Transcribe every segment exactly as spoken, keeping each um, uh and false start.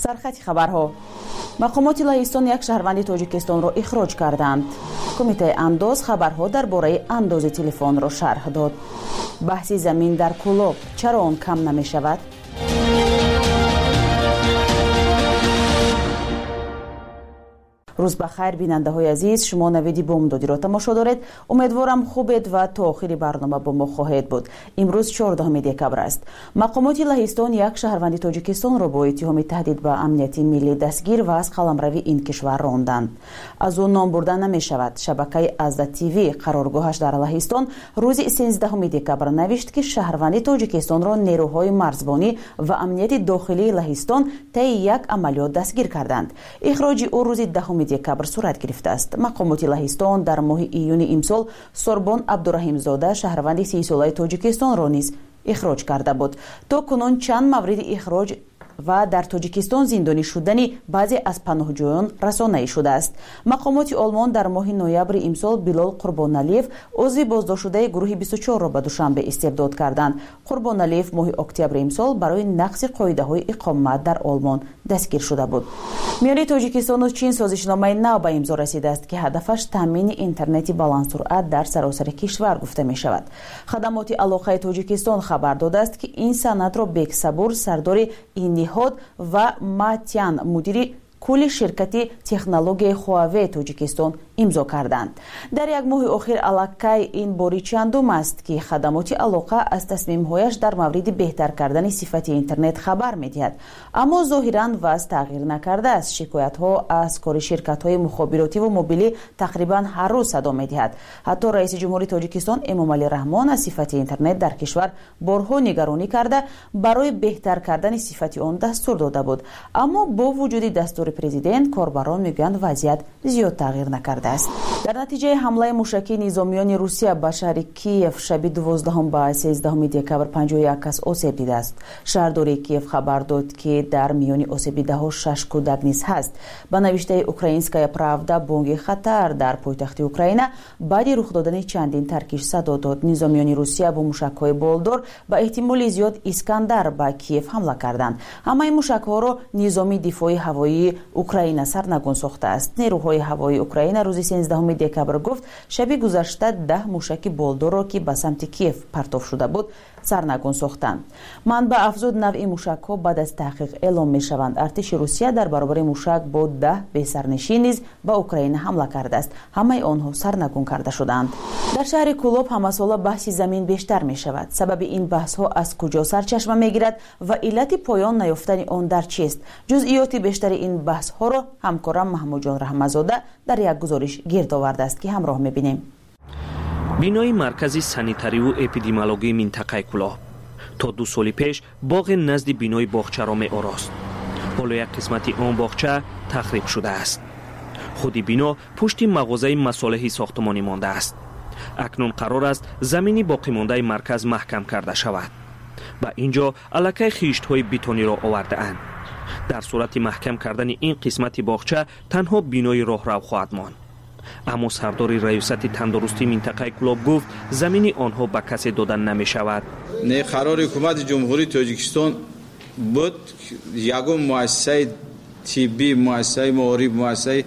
سرخط خبرها. مقامات لهستان یک شهروند تاجیکستان را اخراج کردند. کمیته انداز خبرها درباره انداز تلفن را شرح داد. بحث زمین در کلوب چرا آن کم نمی شود؟ روز بخیر بیننده های عزیز، شما نویدی بامدادی را تماشا دارید. امیدوارم خوبید و تا آخر برنامه با ما خواهید بود. امروز چهاردهم دکبر است. مقامات لهستان یک شهروند تاجیکستان را با اتهام تهدید به امنیت ملی دستگیر و از قلمروی این کشور راندند. از آن نام برده نمی شود. شبکه ازدا تیوی قرارگاهش در لهستان روز سیزدهم دکبر نوشت که شهروند تاجیکستان را نیروهای مرزبانی و امنیت داخلی لهستان طی یک عملیات دستگیر کردند. اخراج او روز دهم دکبر صورت گرفته است. مقامات لهستان در ماه ایون امسال سوربون عبدالرحیم زاده شهروند سی ساله تاجیکستان را نیز اخراج کرده بود. تا کنون چند مورد اخراج و در تاجیکستان زندانی شدنی بعضی از پناهجویان رسانه‌ای شده است. مقامات آلمان در ماه نوامبر امسال بلال قربانعلیف عضو بازداشت شده گروه بیست و چهار را به دوشنبه استبداد کردند. قربانعلیف ماه اکتبر امسال برای نقض قاعده‌های اقامت در آلمان دستگیر شده بود. میان تاجیکستان و چین سازشنامه نو به امضا رسیده است که هدفش تامین اینترنت بلندسرعت در سراسر کشور گفته می شود. خدمات علاقه تاجیکستان خبر داده است که این سند را بیگ صبور سردار این و ماتیان مدیر کل شرکت تکنولوژی هواوی تاجیکستان امضا کردند. در یک ماه اخیر علاقه این باری چندم است که خدمات علاقه از تصمیم‌هایش در مورد بهتر کردن صفت اینترنت خبر می‌دهد، اما ظاهراً وضع تغییر نکرده است. شکایت‌ها از کار شرکت‌های مخابراتی و موبیلی تقریباً هر روز صدا می‌دهد. حتی رئیس جمهوری تاجیکستان امامعلی رحمان از صفت اینترنت در کشور بارها نگرانی کرده برای بهتر کردن صفت آن دستور داده بود، اما با وجود دستور پرزیدنت کاربران میگویند وضعیت زیاد تغییر نکرده است. در نتیجه حمله موشکی نظامیان روسیه به شهر کیف شب دوازدهم به سیزدهم دکبر پنجاه و یک کس آسیب دیده است. شهرداری کیف خبر داد که در میان آسیب دیده‌ها شش کودک نیز هست. به نوشته اوکراینسکایا پراودا بانگ خطر در پایتخت اوکراین بعد رخ دادن چندین ترکیش صدا داد. نظامیان روسیه با موشک‌های بالدور به احتمال زیاد اسکندر به کیف حمله کردند. همه موشک‌ها را نظام دفاعی هوایی اوکراین سرنگون ساخته است. نیروهای هوایی اوکراین روز سیزدهم دکبر گفت شب گذشته ده موشک بالدور را که به سمت کیف پرتاب شده بود سرنگون ساختند. منبع افزود نوع موشک‌ها بعد از تحقیق اعلام می‌شوند. ارتش روسیه در برابر موشک با ده بسرنشین نیز به اوکراین حمله کرده است. همه آنها سرنگون کرده شدند. در شهر کلوب همه ساله بحث زمین بیشتر می‌شود. سبب این بحث‌ها از کجا سرچشمه می‌گیرد و علت پایان نیافتن آن در چیست؟ جزئیات بیشتر این بحث‌ها را همکارم محمود جان رحمت‌زاده در یک گزارش گرد آورده است که همراه می‌بینیم. بینای مرکزی سانیتاری و اپیدمیولوژی منطقه کلاه تا دو سال پیش باغ نزد بینای باغچه را می آراست. حالا یک قسمت آن باغچه تخریب شده است. خودی بینا پشت مغازه مصالح ساختمانی مانده است. اکنون قرار است زمینی باقی مانده مرکز محکم کرده شود. با اینجا علاقه خیشت های بیتونی را آورده اند. در صورت محکم کردن این قسمت باغچه تنها بینای راهرو خواهد ماند. اما سردار ریاست تندرستی منطقه کلوب گفت زمین آنها به کسی دادن نمی شود. نه قرار حکومت جمهوری تاجیکستان بود یگم مؤسسه طبی، مؤسسه معارف، مؤسسه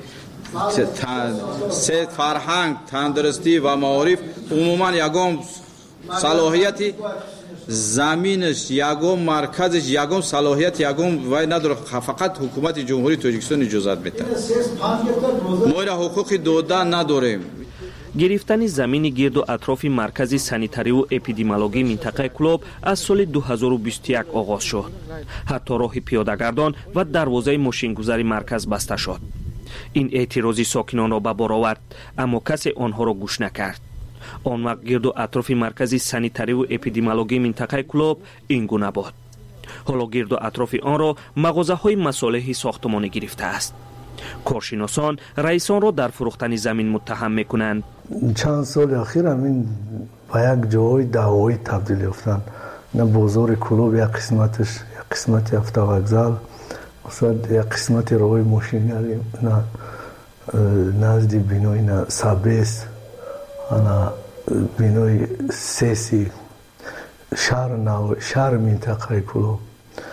صحت فرهنگ، تندرستی و معارف عموما یگم صلاحیتی زمینش یگم مرکزش یگم صلاحیت یگم وای نداره، فقط حکومت جمهوری تاجیکستان اجازت میده. ما را حقوق دادن نداریم. گرفتن زمین گرد و اطراف مرکز سانیتاری و اپیدمیولوژی منطقه کلوب از سال دو هزار و بیست و یک آغاز شد. حتی راه پیاده‌گردان و دروازه ماشین‌گذاری مرکز بسته شد. این اعتراضی ساکنان را به بار آورد، اما کسی آنها را گوش نکرد. آن وقت گرد و اطراف مرکز سانیتاری و اپیدمیولوژی منطقه کلوب این گونه بود. حالا گرد و اطراف آن را مغازه های مصالح ساختمانی گرفته است. کارشناسان رئیسان را در فروختن زمین متهم میکنند. چند سال اخیر همین به یک جای دعوایی تبدیل یافتند. نه بازار کلوب یک قسمتش یک قسمت هفته وگزل، مثلا یک قسمت راهی ماشینگری، نه نزدی بینای نه سابیس، نه بینای سیسی شهر نو شهر منطقه کلوب.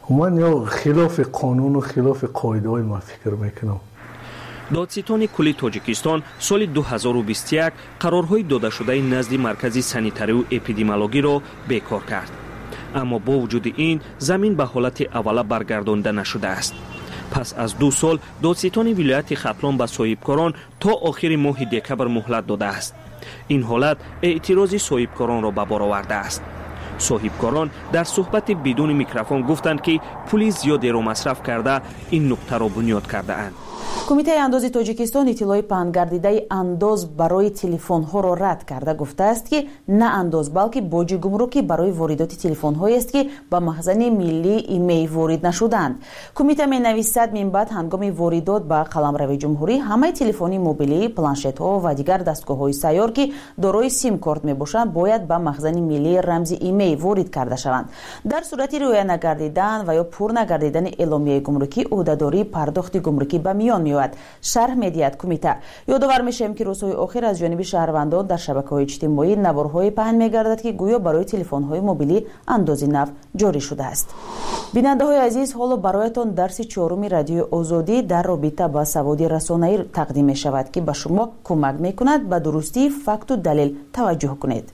من یا خلاف قانون و خلاف قاعده های ما فکر میکنم. دادستانی کلی تاجیکستان سال دو هزار و بیست و یک قرارهای داده شده نزد مرکز سانیتاری و اپیدمیولوژی را بیکار کرد. اما با وجود این زمین به حالت اوله برگردانده نشده است. پس از دو سال دادستان ولایت ختلان به صاحبکاران تا آخر ماه دکبر مهلت داده است. این حالت اعتراض صاحبکاران را به بار آورده است. صاحبکاران در صحبت بدون میکروفون گفتند که پول زیادی را مصرف کرده این نقطه را بنیاد کرده اند. کمیته انداز تاجیکستان اطلاع پهنگردیده انداز برای تلفن ها را رد کرده گفته است که نه انداز بلکه باج گمرکی برای واردات تلفن هایی است که به مخزن ملی ایمی وارد نشدند. کمیته می نویسد من بعد هنگام واردات به قلمرو جمهوری همه تلفنی موبیلی، پلانشت ها و دیگر دستگاه های سیار که دارای سیم کارت می باشند باید به مخزن ملی رمز ایمی وارد کرده شوند. در صورت رعایت نگردیدن و یا پر نگردیدن اعلامیه گمرکی عهدهداری پرداخت گمرکی به میان میاد. شرح می‌دهد کمیته. یادآور میشیم که روزهای اخیر از جانب شهروندان در شبکه‌های اجتماعی نوارهای پهن می‌گردد که گویا برای تلفن‌های موبیلی اندازی نو جاری شده است. بیننده‌های عزیز، حالا برایتان درس چهارم رادیو آزادی در رابطه با سواد رسانه‌ای تقدیم می‌شود که به شما کمک می‌کند به درستی فکت و دلیل توجه کنید.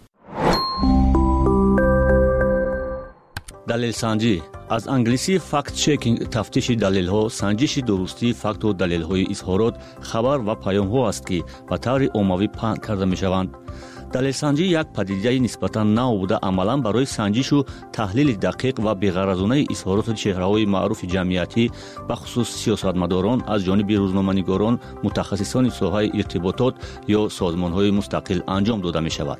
دلیل سنجی از انگلیسی فکت چکینگ تفتیش دلیل ها، سنجش درستی فکت و دلیل های اظهارات، خبر و پیام ها است که به طور عمومی پهن کرده می شوند. دلیل سنجی یک پدیده نسبتا نو بوده عملا برای سنجش و تحلیل دقیق و بی‌غرضانه اظهارات چهره‌های معروف جمعیتی به خصوص سیاستمداران از جانب روزنامه‌نگاران، متخصصان ساحه ارتباطات یا سازمان‌های مستقل انجام داده می شود.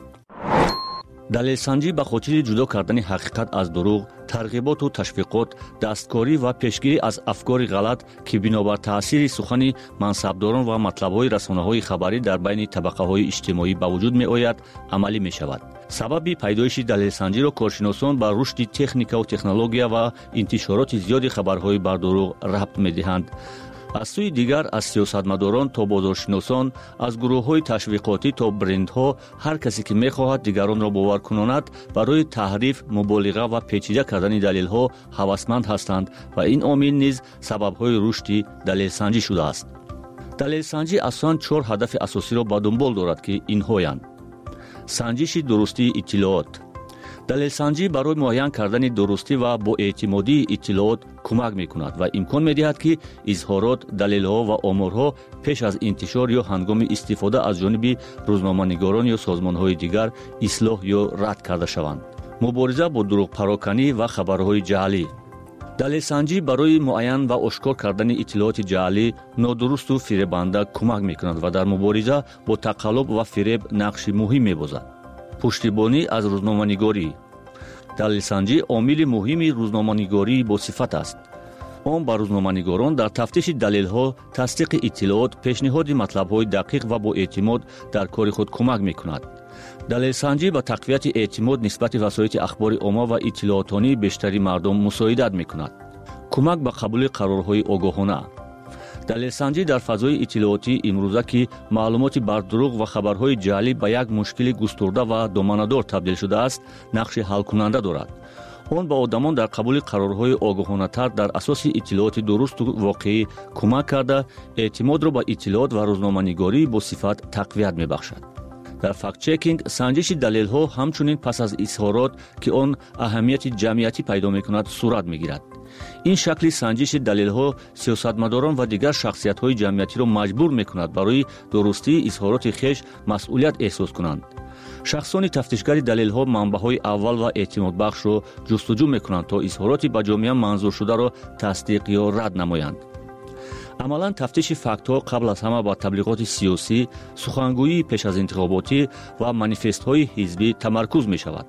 دلیل سنجی به خاطر جدا کردن حقیقت از دروغ، ترغیبات و تشویقات، دستکاری و پیشگیری از افکار غلط که بنابر تاثیر سخن منصبداران و مطلب‌های رسانه‌های خبری در بین طبقه‌های اجتماعی به وجود می‌آید، عملی می‌شود. سبب پیدایش دلیل سنجی را کارشناسان به رشد تکنیک و تکنولوژیا و انتشارات زیاد خبرهای بر دروغ ربط می‌دهند. از سوی دیگر از سیاستمداران تا بازارشناسان، از گروه‌های تشویقاتی تا برندها، هر کسی که می‌خواهد دیگران را باور کناند برای تحریف، مبالغه و پیچیده کردن دلیل‌ها هوسمند هستند و این عامل نیز سبب‌های رشد دلیل سنجی شده است. دلیل سنجی اصلاً چهار هدف اساسی را به دنبال دارد که اینهایند: سنجش درستی اطلاعات. دلیل سنجی برای معین کردن درستی و با اعتمادی اطلاعات کمک می‌کند و امکان می‌دهد که اظهارات، دلیل‌ها و آمارها پیش از انتشار یا هنگام استفاده از جانب روزنامه‌نگاران یا سازمان‌های دیگر اصلاح یا رد کرده شوند. مبارزه با دروغ پراکنی و خبرهای جعلی. دلیل سنجی برای معین و آشکار کردن اطلاعات جعلی، نادرست و فریبنده کمک می‌کند و در مبارزه با تقلب و فریب نقش مهم می‌بازد. پشتیبانی از روزنامه‌نگاری. دلیل سنجی عامل مهمی روزنامه‌نگاری با صفت است. آن به روزنامه‌نگاران در تفتیش دلیل‌ها، تصدیق اطلاعات، پیشنهاد مطلب‌های دقیق و با اعتماد در کار خود کمک می‌کند. دلیل سنجی به تقویت اعتماد نسبت وسایل اخبار عامه و اطلاعاتی بیشتری مردم مساعدت می‌کند. کمک به قبول قرارهای آگاهانه. دلیل سنجی در فضای اطلاعاتی امروزه که معلومات بر دروغ و خبرهای جعلی به یک مشکل گسترده و دامنه‌دار تبدیل شده است، نقش حل کننده دارد. آن به آدمان در قبول قرارهای آگاهانه‌تر در اساس اطلاعات درست و واقعی کمک کرده اعتماد را به اطلاعات و روزنامه‌نگاری با صفت تقویت می‌بخشد. در فکت چکینگ سنجش دلیل‌ها همچنین پس از اظهارات که آن اهمیت جمعیتی پیدا می‌کند صورت می‌گیرد. این شکل سنجش دلیل‌ها سیاستمداران و دیگر شخصیت‌های جمعیتی را مجبور می‌کند برای درستی اظهارات خیش مسئولیت احساس کنند. شخصان تفتیشگر دلیل‌ها منبع‌های اول و اعتماد بخش را جستجو می‌کنند تا اظهارات به جامعه منظور شده را تصدیق یا رد نمایند. عملاً تفتیش فکت‌ها قبل از همه با تبلیغات سیاسی، سخنگویی پیش از انتخاباتی و مانیفست‌های حزبی تمرکز می‌شود.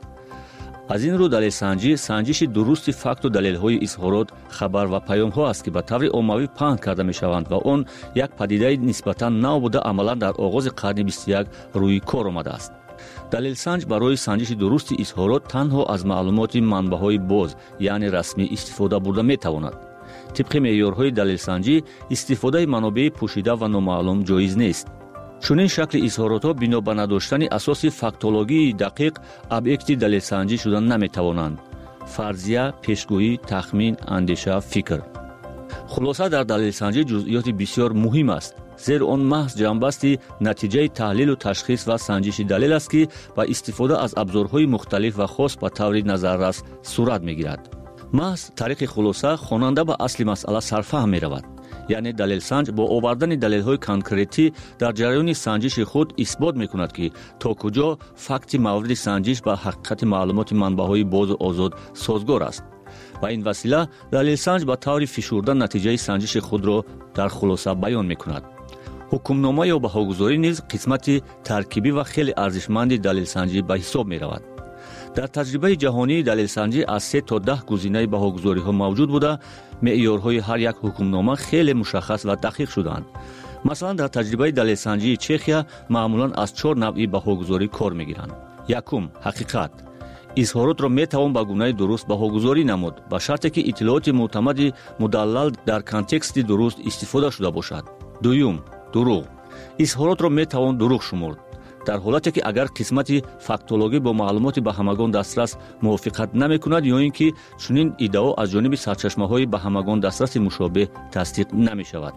از این رو دلیل سنجی سنجش درست فکت و دلیل‌های اظهارات، خبر و پیام‌ها است که به طور عمومی پهن کرده می‌شوند و آن یک پدیده نسبتاً نو بوده عملاً در آغاز قرن بیست و یک روی کار آمده است. دلیل سنج برای سنجش درست اظهارات تنها از معلومات منبع‌های باز یعنی رسمی استفاده برده می‌تواند. طبق معیارهای دلیل سنجی استفاده منابع پوشیده و نامعلوم جایز نیست. چنین شکل اظهارات‌ها بنا به نداشتن اساس فاکتولوژی دقیق ابیکت دلیل سنجی شدن نمی‌توانند. фарзия, пешгӯӣ, тахмин, андеша, фикр. хулоса дар далелсанҷӣ ҷузъиёти бисёр муҳим аст, зеро он маҳз ҷанбасти натиҷаи таҳлилу ташхис ва санҷиши далел аст, ки ба истифода аз абзорҳои мухталиф ва хос ба таври назаррас сурат мегирад. маҳз тариқи хулоса хонанда ба асли масъала сарфаҳм меравад, яъне далелсанҷ бо овардани далелҳои конкретӣ дар ҷараёни санҷиши худ исбот мекунад, ки то куҷо факти мавриди санҷиш ба ҳақиқати маълумоти манбаъҳои бозу озод созгор аст. ба ин васила далелсанҷ ба таври фишурда натиҷаи санҷиши худро дар хулоса баён мекунад. ҳукмнома ё баҳогузорӣ низ қисмати таркибӣ ва хеле арзишманди далелсанҷӣ ба ҳисоб меравад. дар таҷрибаи ҷаҳонии далелсанҷӣ аз се то даҳ гузинаи баҳогузориҳо мавҷуд буда, меъёрҳои ҳар як ҳукмнома хеле мушаххас ва дақиқ шудаанд. масалан, дар таҷрибаи далелсанҷии Чехия маъмулан аз чор навъи баҳогузорӣ кор мегиранд. якум, ҳақиқат. изҳоротро метавон ба гунаи дуруст баҳогузорӣ намуд, ба шарте ки иттилооти мӯътамади мудаллал дар контексти дуруст истифода шуда бошад. дуюм, дурӯғ. изҳоротро метавон дурӯғ шумурд, дар ҳолате ки агар қисмати фактологӣ бо маълумоти ба ҳамагон дастрас мувофиқат намекунад ё ин ки чунин иддао аз ҷониби сарчашмаҳои ба ҳамагон дастраси мушобеҳ тасдиқ намешавад.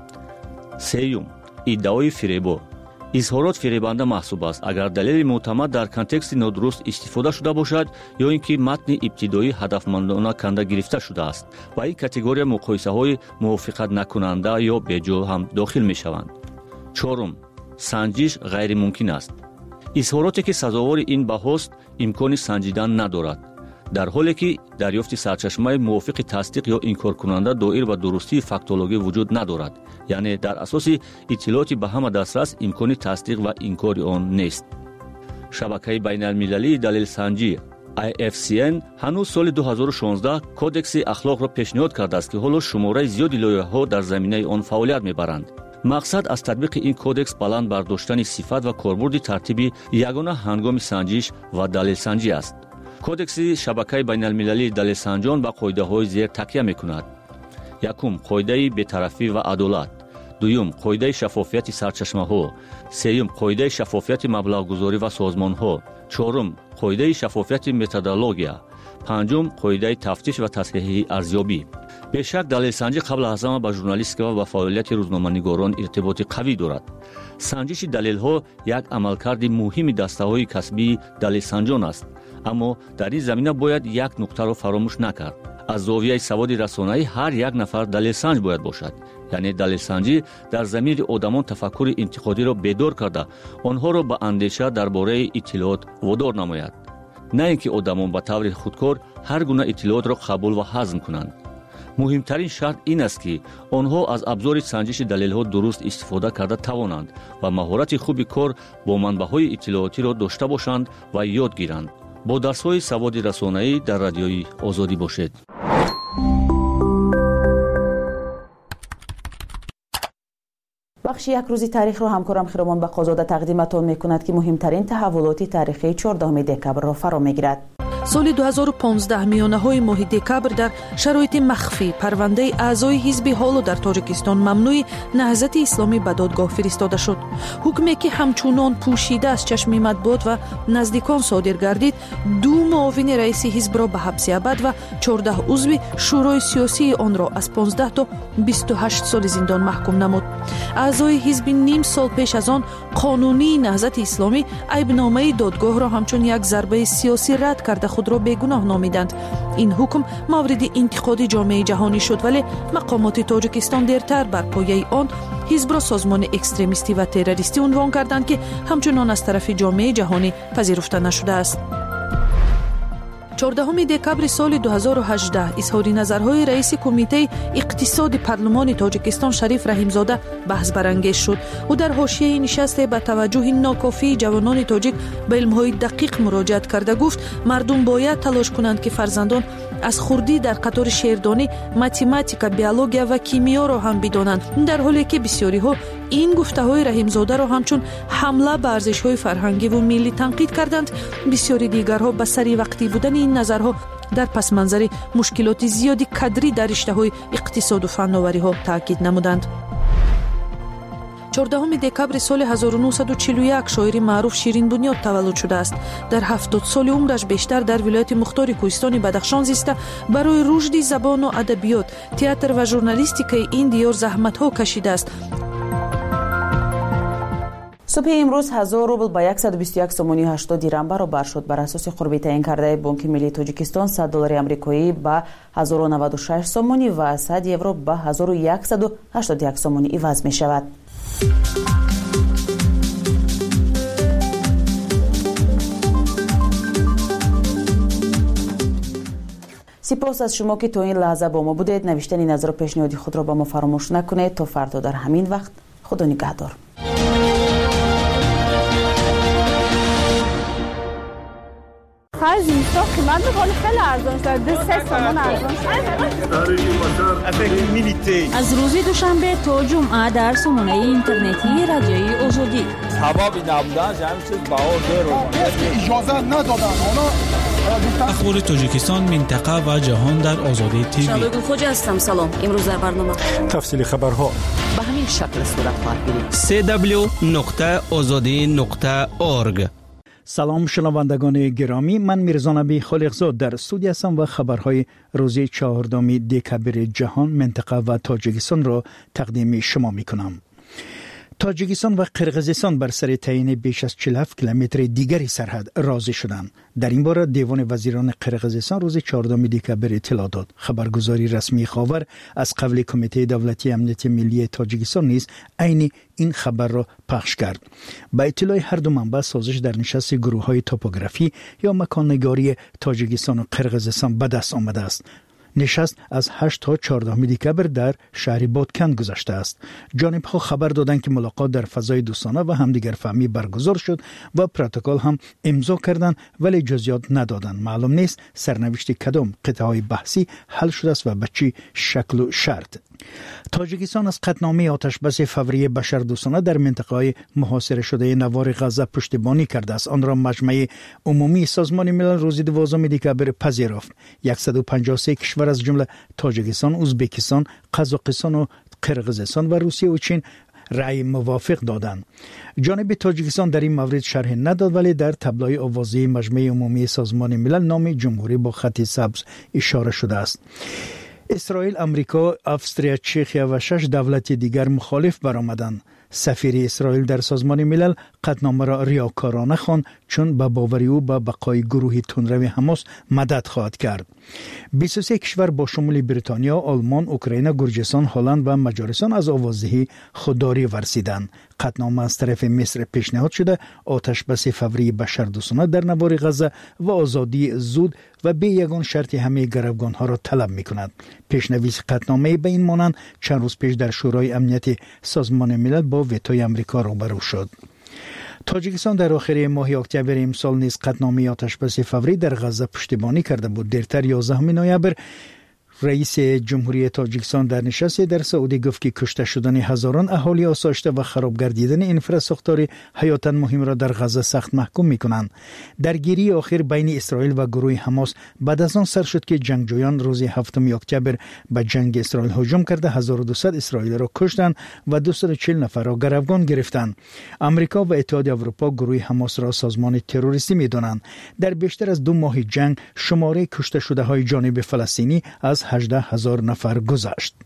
сеюм, иддаои фиребор. изҳорот фиребанда маҳсуб аст, агар далели мӯътамад дар контексти нодуруст истифода шуда бошад ё ин ки матни ибтидоӣ ҳадафмандона канда гирифта шудааст. ба ин категория муқоисаҳои мувофиқат накунанда ё беҷо ҳам дохил мешаванд. чорум, санҷиш ғайримумкин аст. изҳороте ки сазовори ин баҳост имкони санҷидан надорад, дар ҳоле ки дарёфти сарчашмаи мувофиқи тасдиқ ё инкоркунанда доир ба дурустии фактологӣ вуҷуд надорад, яъне дар асоси иттилооти ба ҳама дастрас имкони тасдиқ ва инкори он нест. шабакаи байналмилалии далелсанҷӣ ай эф си эн ҳанӯз соли ду ҳазору шонздаҳ кодекси ахлоқро пешниҳод кардааст, ки ҳоло шумораи зиёди лоиҳаҳо дар заминаи он фаъолият мебаранд. мақсад аз татбиқи ин кодекс баланд бардоштани сифат ва корбурди тартиби ягона ҳангоми санҷиш ва далелсанҷӣ аст. кодекси шабакаи байналмилалии далелсанҷон ба қоидаҳои зер такя мекунад. якум, қоидаи бетарафӣ ва адолат. дуюм, қоидаи шаффофияти сарчашмаҳо. сеюм, қоидаи шаффофияти маблағгузорӣ ва созмонҳо. чорум, қоидаи шаффофияти методология. панҷум, қоидаи тафтиш ва тасҳиҳии арзёбӣ. бешак далелсанҷӣ қабл аз ҳама ба журналистика ва ба фаъолияти рӯзноманигорон иртиботи қавӣ дорад. санҷиши далелҳо як амалкарди муҳими дастаҳои касбии далелсанҷон аст, аммо дар ин замина бояд як нуқтаро фаромӯш накард. аз зовияи саводи расонаӣ ҳар як нафар далелсанҷ бояд бошад, яъне далелсанҷӣ дар замири одамон тафаккури интиқодиро бедор карда, онҳоро ба андеша дар бораи иттилоот водор намояд, на ин ки одамон ба таври худкор ҳар гуна иттилоотро қабул ва ҳазм кунанд. муҳимтарин шарт ин аст, ки онҳо аз абзори санҷиши далелҳо дуруст истифода карда тавонанд ва маҳорати хуби кор бо манбаъҳои иттилоотиро дошта бошанд ва ёд гиранд. бо дарсҳои саводи расонаӣ дар радиои озодӣ бошед. бахши як рӯзи таърихро ҳамкорам хиромон бақозода тақдиматон мекунад, ки муҳимтарин таҳаввулоти таърихии чордаҳуми декабрро фаро мегирад. соли ду ҳазору понздаҳ миёнаҳои моҳи декабр дар шароити махфӣ парвандаи аъзои ҳизби ҳоло дар тоҷикистон мамнӯи наҳзати исломӣ ба додгоҳ фиристода шуд. ҳукме ки ҳамчунон пӯшида аз чашми матбуот ва наздикон содир гардид, ду муовини раиси ҳизбро ба ҳабси абад ва чордаҳ узви шӯрои сиёсии онро аз понздаҳ то бисту ҳашт соли зиндон маҳкум намуд. аъзои ҳизби ним сол пеш аз он қонунии наҳзати исломӣ айбномаи додгоҳро ҳамчун як зарбаи сиёсӣ рад карда худро бегуноҳ номиданд. ин ҳукм мавриди интиқоди ҷомеаи ҷаҳонӣ шуд, вале мақомоти тоҷикистон дертар бар пояи он ҳизбро созмони экстремистӣ ва террористӣ унвон карданд, ки ҳамчунон аз тарафи ҷомеаи ҷаҳонӣ пазируфта нашудааст. чордаҳуми декабри соли ду ҳазору ҳаждаҳ изҳори назарҳои раиси кумитаи иқтисоди парлумони тоҷикистон Шариф Раҳимзода баҳсбарангез шуд. ӯ дар ҳошияи нишасте ба таваҷҷӯҳи нокофии ҷавонони тоҷик ба илмҳои дақиқ муроҷиат карда гуфт, мардум бояд талош кунанд, ки фарзандон аз хурдӣ дар қатори шеърдонӣ математика, биология ва кимиёро ҳам бидонанд, дар ҳоле ки бисёриҳо ин гуфтаҳои Раҳимзодаро ҳамчун ҳамла ба арзишҳои фарҳангиву миллӣ танқид карданд. бисёри дигарҳо ба сари вақтӣ будани ин назарҳо дар пасманзари мушкилоти зиёди кадрӣ дар риштаҳои иқтисоду фанновариҳо таъкид намуданд. چهاردهم دکبر سال هزار و نهصد و چهل و یک شاعر معروف شیرین بنیاد تولد شده است. در هفتاد سال عمرش بیشتر در ولایت مختار کوهستان بدخشان زیسته. برای رشد زبان و ادبیات، تئاتر و ژورنالیستیک این دیار زحمت‌ها کشیده است. صبح امروز هزار روبل با صد و بیست و یک سومانی و هشتاد دیرم برابر شد. بر اساس قربی تعیین کرده بانک ملی تاجیکستان صد دلار آمریکایی با هزار و نود و شش سومانی و صد یورو با هزار و صد و هشتاد و یک سومانی عوض می شود. سپاس از شما که تا این لحظه با ما بودید. نوشتن نظر و پیشنهادی خود را با ما فراموش نکنید. تا فردا در همین وقت، خدا نگهدار. خرج نیستا قیمت حال خیلی ارزان شده. دو سه سامان ارزان شده. از روز دوشنبه تا جمعه در سامانه اینترنتی رادیوی آزادی. سبب نبودن جمع چیز بهار داره. اجازه ندادن. اخبار تاجیکستان، منطقه و جهان در آزادی تیوی. شالوگل خوجا هستم. سلام. امروز در برنامه تفصیل خبرها به همین شکل صورت خواهد گرفت. سی دبلیو نقطه آزادی نقطه اورگ. سلام شنوندگان گرامی، من میرزا نبی خالقزاد در استودیو هستم و خبرهای روز چهاردهم دکبر جهان، منطقه و تاجیکستان را تقدیم شما میکنم. تاجیکستان و قرقیزستان بر سر تعیین بیش از چهل و هفت کیلومتر دیگری سرحد راضی شدند. در این باره دیوان وزیران قرقیزستان روز چهاردهم دکبر اطلاع داد. خبرگزاری رسمی خاور از قبل کمیته دولتی امنیت ملی تاجیکستان نیز عین این خبر را پخش کرد. با اطلاع هر دو منبع، سازش در نشست گروه‌های توپوگرافی یا مکان‌نگاری تاجیکستان و قرقیزستان به دست آمده است. نشست از هشت تا چهاردهم دکبر در شهر بادکند گذشته است. جانب‌ها خبر دادند که ملاقات در فضای دوستانه و همدیگر فهمی برگزار شد و پروتکل هم امضا کردند، ولی جزئیات ندادند. معلوم نیست سرنوشت کدام قطعه‌های بحثی حل شده است و به چه شکل و شرط. تاجیکستان از قطعنامه آتشبس فوری بشردوستانه در منطقه‌های محاصره شده نوار غزه پشتیبانی کرده است. آن را مجمع عمومی سازمان ملل روز دوازدهم دکبر پذیرفت. صد و پنجاه و سه کشور از جمله تاجیکستان، ازبکستان، قزاقستان و قرقیزستان و روسیه و چین رأی موافق دادند. جانب تاجیکستان در این مورد شرح نداد، ولی در تبلای آوازی مجمع عمومی سازمان ملل نام جمهوری با خط سبز اشاره شده است. اسرائیل، آمریکا، استرالیا، چخیا و شش دولت دیگر مخالف برآمدند. سفیر اسرائیل در سازمان ملل قطعنامه را ریاکارانه خواند، چون به باوری او به بقای گروه تندرو حماس مدد خواهد کرد. بیست و سه کشور با شمول بریتانیا، آلمان، اوکراین، گرجستان، هلند و مجارستان از آوازدهی خودداری ورزیدند. قطعنامه از طرف مصر پیشنهاد شده آتش بس فوری بشردوستانه در نوار غزه و آزادی زود و به یگان شرط همه گروگان‌ها را طلب می‌کند. پیشنویس قطعنامه به این مانند چند روز پیش در شورای امنیت سازمان ملل با وتوی آمریکا روبرو شد. تاجیکستان در آخر ماه اکتبر امسال نیز قطعنامه آتشبس فوری در غزه پشتیبانی کرده بود. دیرتر یازدهم نوامبر رئیس جمهوری تاجیکستان در نشست در سعودی گفت که کشته شدن هزاران اهالی آسایشته و خراب گردیدن انفراستراکچور حیاتاً مهم را در غزه سخت محکوم می‌کنند. درگیری آخر بین اسرائیل و گروه حماس بعد از آن سر شد که جنگجویان روز هفتم اکتبر به جنگ اسرائیل هجوم کرده هزار و دویست اسرائیلی را کشتند و دویست و چهل نفر را گروگان گرفتند. آمریکا و اتحادیه اروپا گروه حماس را سازمان تروریستی می‌دانند. در بیشتر از دو ماه جنگ شماره کشته شده‌های جانب فلسطینی از هجده هزار نفر گذشت.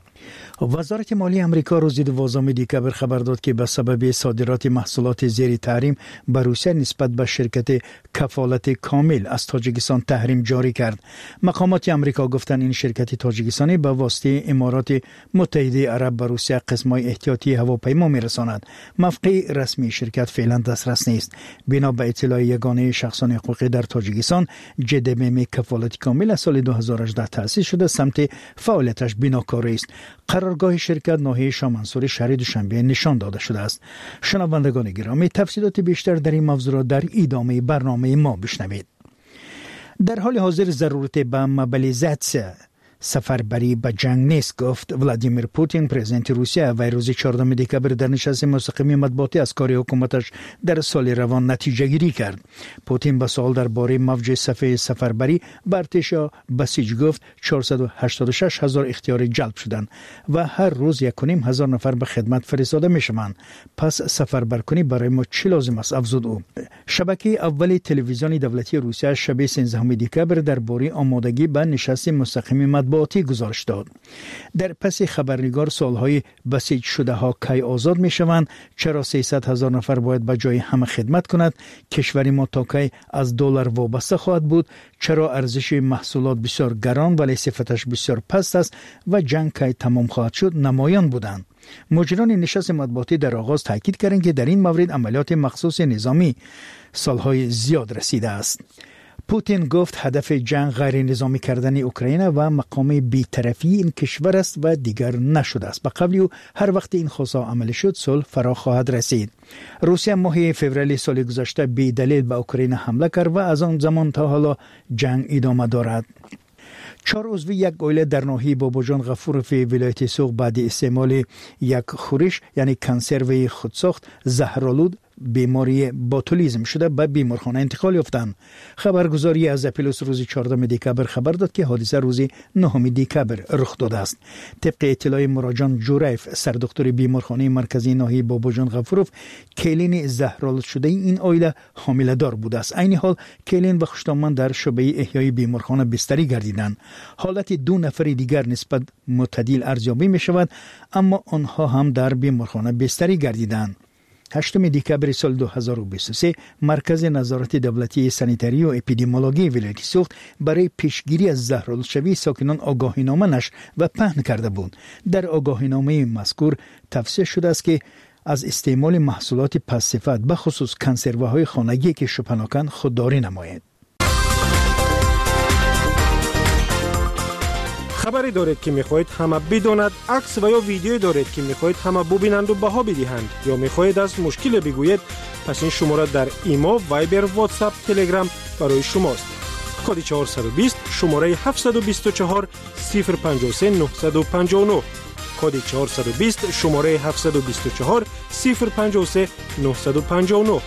وزارت مالی آمریکا روز دوازدهم دکبر خبر داد که به سبب صادرات محصولات زیر تحریم به روسیه نسبت به شرکت کفالت کامل از تاجیکستان تحریم جاری کرد. مقامات آمریکا گفتند این شرکت تاجیکستانی به واسطه امارات متحده عرب به روسیه قسم‌های احتیاطی هواپیما می‌رساند. موقع رسمی شرکت فعلا دسترس نیست. بنا به اطلاع یگانه شخصان حقوقی در تاجیکستان، جدمم کفالت کامل از سال دو هزار و هجده تأسیس شده، سمت فعالیتش بناکاری است. قرارگاه شرکت ناحیه شامنسور شهر دوشنبه نشان داده شده است. شنوندگان گرامی، تفصیلات بیشتر در این موضوع را در ادامه برنامه ما بشنوید. در حال حاضر ضرورت به موبیلیزاسیون سفربری به جنگ نیست، گفت. ولادیمیر پوتین پرزیدنت روسیه و روز چهاردهم دکبر در نشست مستقیم مطبوعاتی از کار حکومتش در سال روان نتیجه گیری کرد. پوتین با سوال درباره موج صفحه سفربری به ارتش بسیج گفت چهارصد و هشتاد و شش هزار اختیار جلب شدند و هر روز یک و نیم هزار نفر به خدمت فرستاده می شوند. پس سفربرکنی برای ما چی لازم است؟ افزود او. شبکه اول تلویزیونی دولتی روسیه شب سیزدهم دکبر درباره آمادگی به نشست مستقیم مطبوعاتی گزارش داد. در پس خبرنگار سالهای بسیج شده ها کی آزاد می شوند؟ چرا سیصد هزار نفر باید به جای همه خدمت کند؟ کشوری ما تا کی از دلار وابسته خواهد بود؟ چرا ارزش محصولات بسیار گران ولی صفتش بسیار پست است و جنگ کی تمام خواهد شد نمایان بودند. مجران نشست مطبوعاتی در آغاز تاکید کردند که در این مورد عملیات مخصوص نظامی سالهای زیاد رسیده است. پوتین گفت هدف جنگ غیر نظامی کردن اوکراین و مقام بی‌طرفی این کشور است و دیگر نشده است. به قول او هر وقت این خواستها عمل شد صلح فرا خواهد رسید. روسیه ماه فوریه سال گذشته بی دلیل به اوکراین حمله کرد و از آن زمان تا حالا جنگ ادامه دارد. چهار عضو یک عائله در ناحیه باباجان غفورف ولایت سوق بعد استعمال یک خورش یعنی کنسرو خودساخت زهرآلود بیماری باتولیزم شده به بیمارخانه انتقال یافتند. خبرگزاری از اپیلوس روز چهاردهم دکبر خبر داد که حادثه روز نهم دکبر رخ داده است. طبق اطلاع مراجان جوریف سردکتر بیمارخانه مرکزی ناحیه باباجان غفورف، کلین زهرآلود شده این عائله حامله دار بوده است. عین حال کلین و خشتامن در شعبه احیای بیمارخانه بستری گردیدند. حالت دو نفر دیگر نسبت معتدل ارزیابی می شود، اما آنها هم در بیمارخانه بستری گردیدند. هشتم دکبر سال دو هزار و بیست و سه مرکز نظارت دولتی سانیتری و اپیدمیولوژی ولایت سوخت برای پیشگیری از زهرآلودشوی ساکنان آگاهینامه نشر و پهن کرده بود. در آگاهینامه مذکور تفسیر شده است که از استعمال محصولات پست‌صفت به خصوص کنسروهای خانگی که شپناکن خودداری نماید. خبری دارید که میخواهید همه بداند، عکس و یا ویدیو دارید که میخواهید همه ببینند و بها بدهند یا میخواهید از مشکل بگویید، پس این شماره در ایما، وایبر، واتساپ، تلگرام برای شماست. کد چهارصد و بیست شماره هفتصد و بیست و چهار صفر پنجاه و سه نهصد و پنجاه و نه. کد چهارصد و بیست شماره هفتصد و بیست و چهار صفر پنجاه و سه نهصد و پنجاه و نه.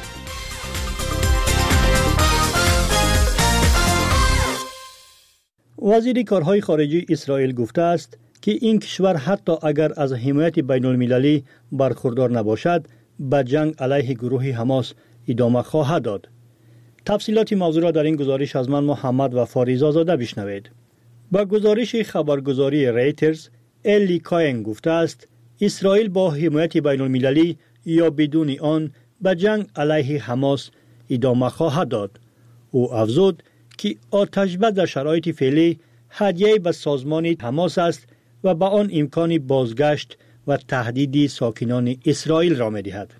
وزیر کارهای خارجه اسرائیل گفته است که این کشور حتی اگر از حمایت بین المللی برخوردار نباشد به جنگ علیه گروه حماس ادامه خواهد داد. تفصیلات موضوع را در این گزارش از من محمد و فاریزاده بشنوید. با گزارش خبرگزاری ریترز، الی کاین گفته است اسرائیل با حمایت بین المللی یا بدون آن به جنگ علیه حماس ادامه خواهد داد. او افزود که آتش‌بس در شرایط فعلی هدیه به سازمان حماس است و با آن امکان بازگشت و تهدید ساکنان اسرائیل را می‌دهد.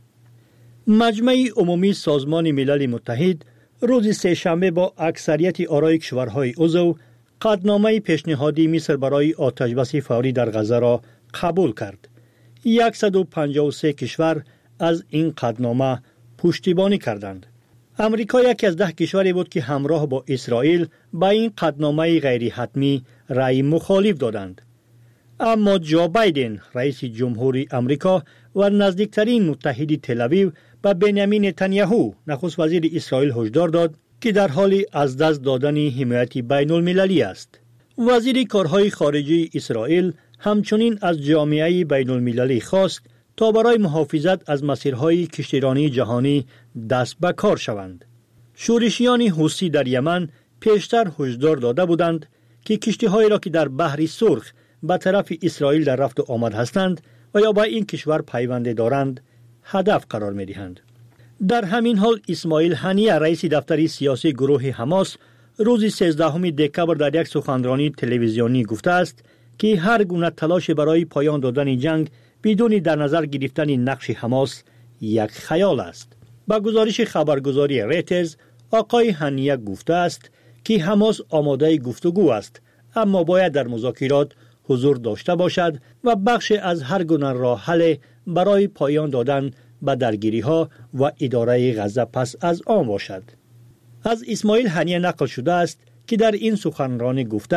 مجمع عمومی سازمان ملل متحد روز سه‌شنبه با اکثریت آرای کشورهای عضو قطعنامه پیشنهادی مصر برای آتش‌بس فوری در غزه را قبول کرد. صد و پنجاه و سه کشور از این قطعنامه پشتیبانی کردند. امریکا یکی از ده کشوری بود که همراه با اسرائیل با این قطعنامه غیر حتمی رأی مخالف دادند. اما جو بایدن رئیس جمهوری امریکا و نزدیکترین متحد تل‌آویو به بنیامین نتانیاهو نخست وزیر اسرائیل هشدار داد که در حال از دست دادن حمایت بین المللی است. وزیر کارهای خارجه اسرائیل همچنین از جامعه بین المللی خواست تا برای محافظت از مسیرهای کشتیرانی جهانی دست به کار شوند. شورشیان حوثی در یمن پیشتر هشدار داده بودند که کشتی‌هایی را که در بحر سرخ به طرف اسرائیل در رفت و آمد هستند و یا با این کشور پیوند دارند هدف قرار می‌دهند. در همین حال اسماعیل هنیه رئیس دفتر سیاسی گروه حماس روز سیزدهم دکبر در یک سخنرانی تلویزیونی گفته است که هر گونه تلاش برای پایان دادن جنگ بدون در نظر گرفتن نقش حماس یک خیال است. با گزارش خبرگزاری ریترز، آقای هنیه گفته است که حماس آماده گفتگو است، اما باید در مذاکرات حضور داشته باشد و بخش از هر گونه راه حل برای پایان دادن به درگیری‌ها و اداره غزه پس از آن باشد. از اسماعیل هنیه نقل شده است که در این سخنرانی گفته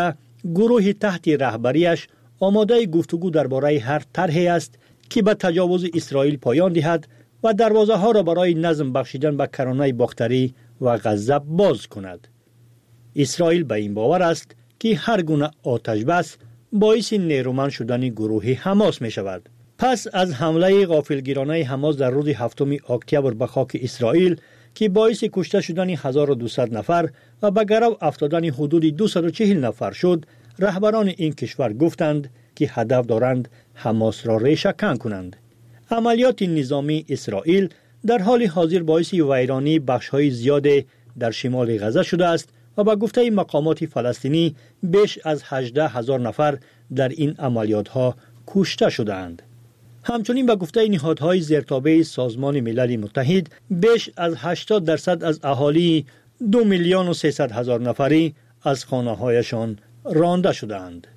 گروه تحت رهبریش آماده گفتگو درباره هر طرحی است که به تجاوز اسرائیل پایان دهد و دروازه ها را برای نظم بخشیدن به کرانه باختری و غزه باز کند. اسرائیل به این باور است که هر گونه آتش بس باعث نیرومند شدن گروه حماس می شود. پس از حمله غافلگیرانه حماس در روز هفتم اکتبر به خاک اسرائیل که باعث کشته شدن هزار و دویست نفر و به گرو افتادن حدود دویست و چهل نفر شد، رهبران این کشور گفتند که هدف دارند حماس را ریشه کن کنند. عملیات نظامی اسرائیل در حال حاضر باعث ویرانی بخش‌های زیاد در شمال غزه شده است و به گفته مقامات فلسطینی بیش از هجده هزار نفر در این عملیات‌ها کشته شدند. همچنین به گفته نهادهای زیرتابع سازمان ملل متحد بیش از هشتاد درصد از اهالی دو میلیون و سیصد هزار نفری از خانه‌هایشان رانده شدند.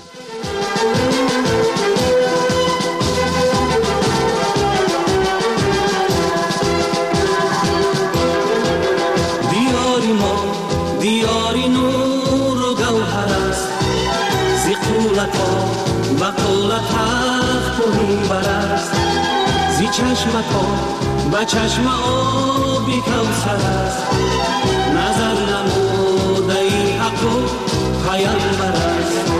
دیاری ما دیاری نور و گوهر است، زی قولتا و قولت حق و منبر است، زی چشمتا و چشم آبی کوثر است، نظر نموده ای حق و پیامبر است.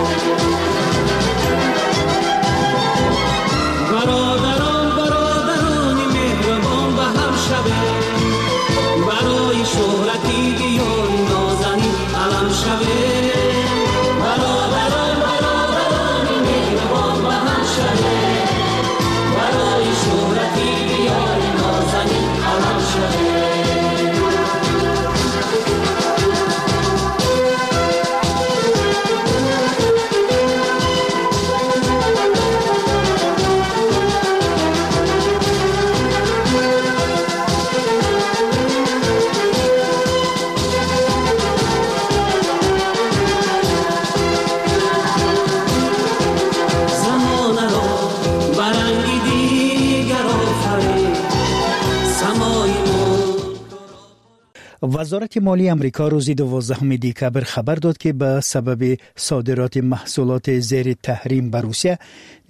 برادران برادران مهربان به هم شوه، برای شهرتی دیار نازنین علم شوه. برادران برادران مهربان به هم شوه، برای شهرتی دیار نازنین علم شوه. وزارت مالی امریکا روز دوازدهم دکبر خبر داد که به سبب صادرات محصولات زیر تحریم به روسیه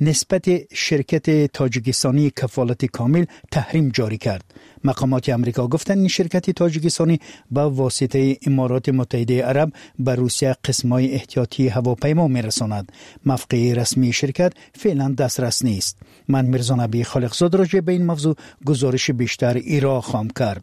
نسبت شرکت تاجیکستانی کفالت کامل تحریم جاری کرد. مقامات امریکا گفتند این شرکت تاجیکستانی به واسطه امارات متحده عرب به روسیه قسمای احتیاطی هواپیما میرساند. موقع رسمی شرکت فعلا دسترس نیست. من میرزا نبی خالقزاد راجع به این موضوع گزارش بیشتر ایرا خواهم کرد.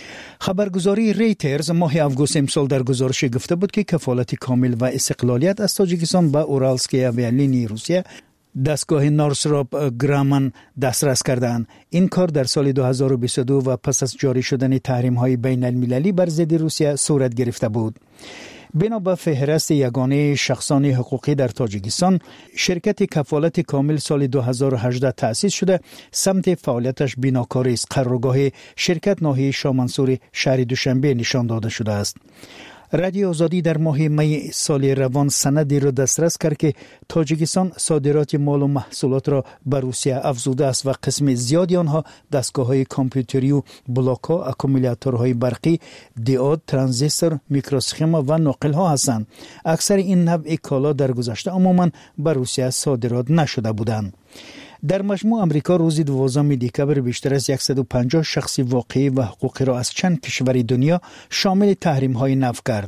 خبرگزاری ریترز ماه آگوست امسال در گزارش گفته بود که کفالت کامل و استقلالیت از تاجیکستان به اورالسکی اویالینی روسیه دستگاه نورسراپ گرامن دسترس کردند. این کار در سال دو هزار و بیست و دو و پس از جاری شدن تحریم های بین المللی بر ضد روسیه صورت گرفته بود. بنا به فهرست یگانه شخصان حقوقی در تاجیکستان، شرکت کفالت کامل سال دو هزار و هجده تأسیس شده. سمت فعالیتش بیناکاری است. قرارگاه شرکت ناحیه شامنصور شهر دوشنبه نشان داده شده است. رادیو آزادی در ماه می سال روان سندی را دسترس کرد که تاجیکستان صادرات مال و محصولات را به روسیه افزوده است و قسم زیادی آنها دستگاه‌های کامپیوتری و بلاک‌ها، اکومولاتورهای برقی، دیود، ترانزیستور، میکروسخما و ناقل‌ها هستند. اکثر این نوع کالا در گذشته عموماً به روسیه صادرات نشده بودند. در مجموع امریکا روز دوازدهم دکبر بیشتر از صد و پنجاه شخص واقعی و حقوقی را از چند کشور دنیا شامل تحریم‌های نفی کرد.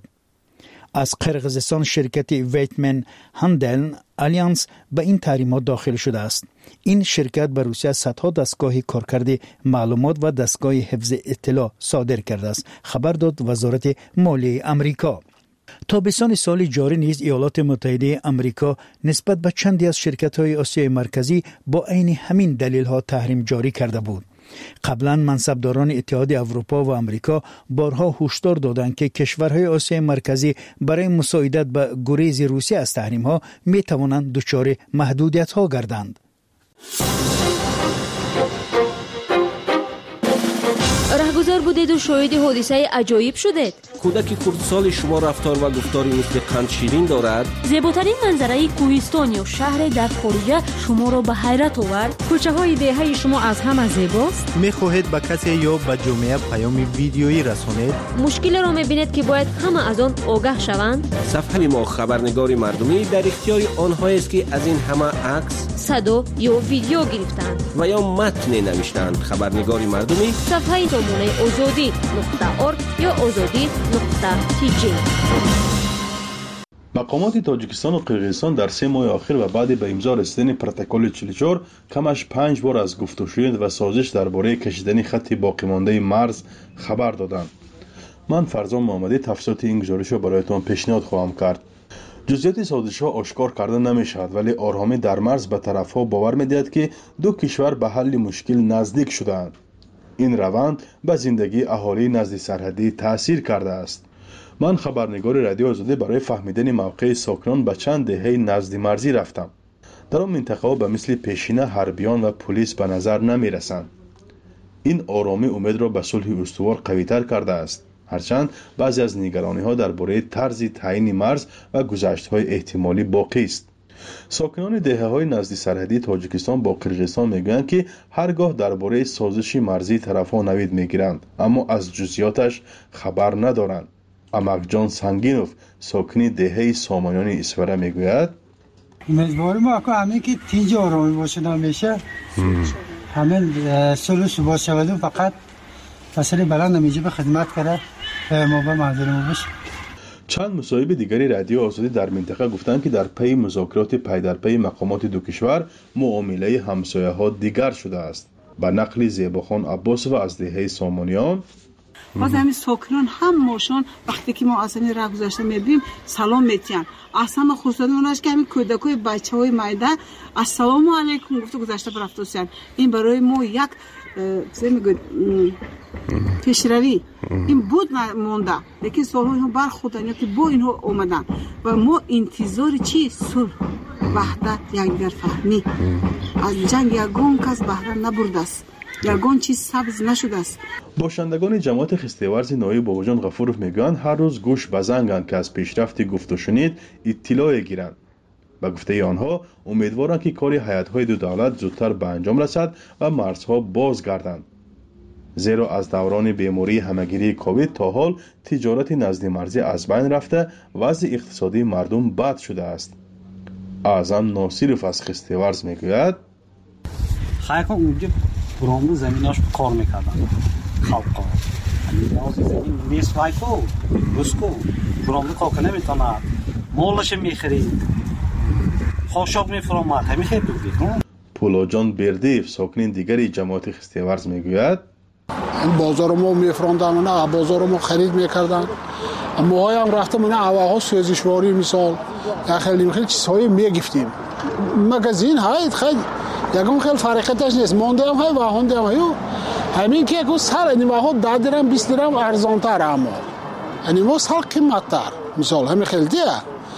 از قرقیزستان شرکت ویتمن هندل الیانس به این تحریم‌ها داخل شده است. این شرکت به روسیه صدها دستگاه کارکرد معلومات و دستگاه حفظ اطلاع صادر کرده است. خبر داد وزارت مالی امریکا. تابستان سال جاری نیز ایالات متحده امریکا نسبت به چندی از شرکت‌های آسیای مرکزی با عین همین دلیل‌ها تحریم جاری کرده بود. قبلا منصبداران اتحاد اروپا و امریکا بارها هشدار دادند که کشورهای آسیای مرکزی برای مساعدت به گریز روسیه از تحریم‌ها می‌توانند دچار محدودیت‌ها گردند. بازار بودید و شاهد حادثه عجایب شدید. کودک خردسال شما رفتار و گفتاری مثل قند شیرین دارد. زیباترین منظره کوهستان یا شهر در خارجه شما را به حیرت آورد. کوچه های دهه شما از همه زیباست. میخواهید به کسی یا به جامعه پیام ویدیویی رسانید؟ مشکل را میبینید که باید همه از آن آگاه شوند. صفحه ما خبرنگار مردمی در اختیار آنهایی است که از این همه عکس، صدا یا ویدیو گرفتند و یا متن نوشتند. خبرنگار مردمی صفحه نمونه آزادی نقطه ارگ یا آزادی نقطه تی جی. مقامات تاجیکستان و قرقیزستان در سه ماه آخر و بعد به امضا رسیدن پروتکل چهل و چهار کمش پنج بار از گفت و شنود و سازش درباره کشیدن خط باقی مانده مرز خبر دادند. من فرزان محمدی تفصیلات این گزارش را برایتان پیشنهاد خواهم کرد. جزئیات سازش ها آشکار کرده نمی شود، ولی آرامی در مرز به طرف ها باور می دهد که دو کشور به حل مشکل نزدیک شدند. این روند به زندگی اهالی نزد سرحدی تاثیر کرده است. من خبرنگار رادیو آزادی برای فهمیدن موقع ساکنان به چند دهه نزد مرزی رفتم. در آن منطقه به مثل پیشینه حربیان و پلیس به نظر نمی رسند. این آرامی امید را به صلح استوار قوی‌تر کرده است. هرچند بعضی از نگرانی ها درباره طرز تعیین مرز و گذشت های احتمالی باقی است. ساکنان دهه های نزدیک سرحدی تاجیکستان با قرقیزستان میگویند که هرگاه درباره سازش مرزی طرف ها نوید میگیرند، اما از جزئیاتش خبر ندارند. امکجان سنگینوف ساکنی دهه سامانیان اسوره میگوید امیدواریم ما که همین که تیج آرامی باشه نمیشه، همین صلح ثبات شود و فقط فصل بلند نمیشه به خدمت کرده ما به منظور ما باشه. چند مصاحب دیگری رادیو آزادی در منطقه گفتند که در پی مذاکرات پی در پی مقامات دو کشور معامله همسایه ها دیگر شده است. به نقل زیباخان عباس و از دهه سامانیان باز همین ساکنان هم ماشان وقتی که ما اصلا را گذاشته میبینیم سلام میتین. اصلا خصوصا اوناش که همین کودکای بچهای مایده السلام علیکم گفته گذاشته برفتوسن. این برای ما یک چه میگه پیشروی این بود مونده، لیکن سالهای هم برخوردن که با اینها اومدن و ما انتظار چی؟ صلح، وحدت، یکدیگر فهمی. از جنگ یگان کس بهره نبرده است، یگان چیز سبز نشده است. باشندگان جماعت خستیورز نایب باباجان غفورов میگویند هر روز گوش به زنگند که از پیشرفت گفت و شنید اطلاع گیرند. به گفته آنها امیدوارند که کار هیئت‌های دو دولت زودتر به انجام رسد و مرزها بازگردند. زیرا از دوران بیماری همگیری کووید تا حال تجارت نزد مرزی از بین رفته، وضع اقتصادی مردم بد شده است. اعظم ناصرов از خستیورز میگوید خیلی اونجا برامون زمیناش کار میکردن خلق کار نیازی زمین نیست وایکو بسکو برامون کار نمیتونه مالش میخرید خوشاب میفرامد همین خیلی بودید. پولاجان بردیف ساکنین دیگری جماعت خستیورز میگوید این بازار ما میفروندن و نه بازار ما خرید میکردن. ما هم رفتم نه هواها سوزشواری مثال یا خیلی خیلی چیزهایی میگفتیم. مگزین های خیلی یکم خیلی فرقتش نیست. مانده هم های و هنده هم هایو همین که اگه سر انیمه ها ده درم بیست درم ارزانتر اما انیمه سر قیمتتر مثال همین خیلی دیه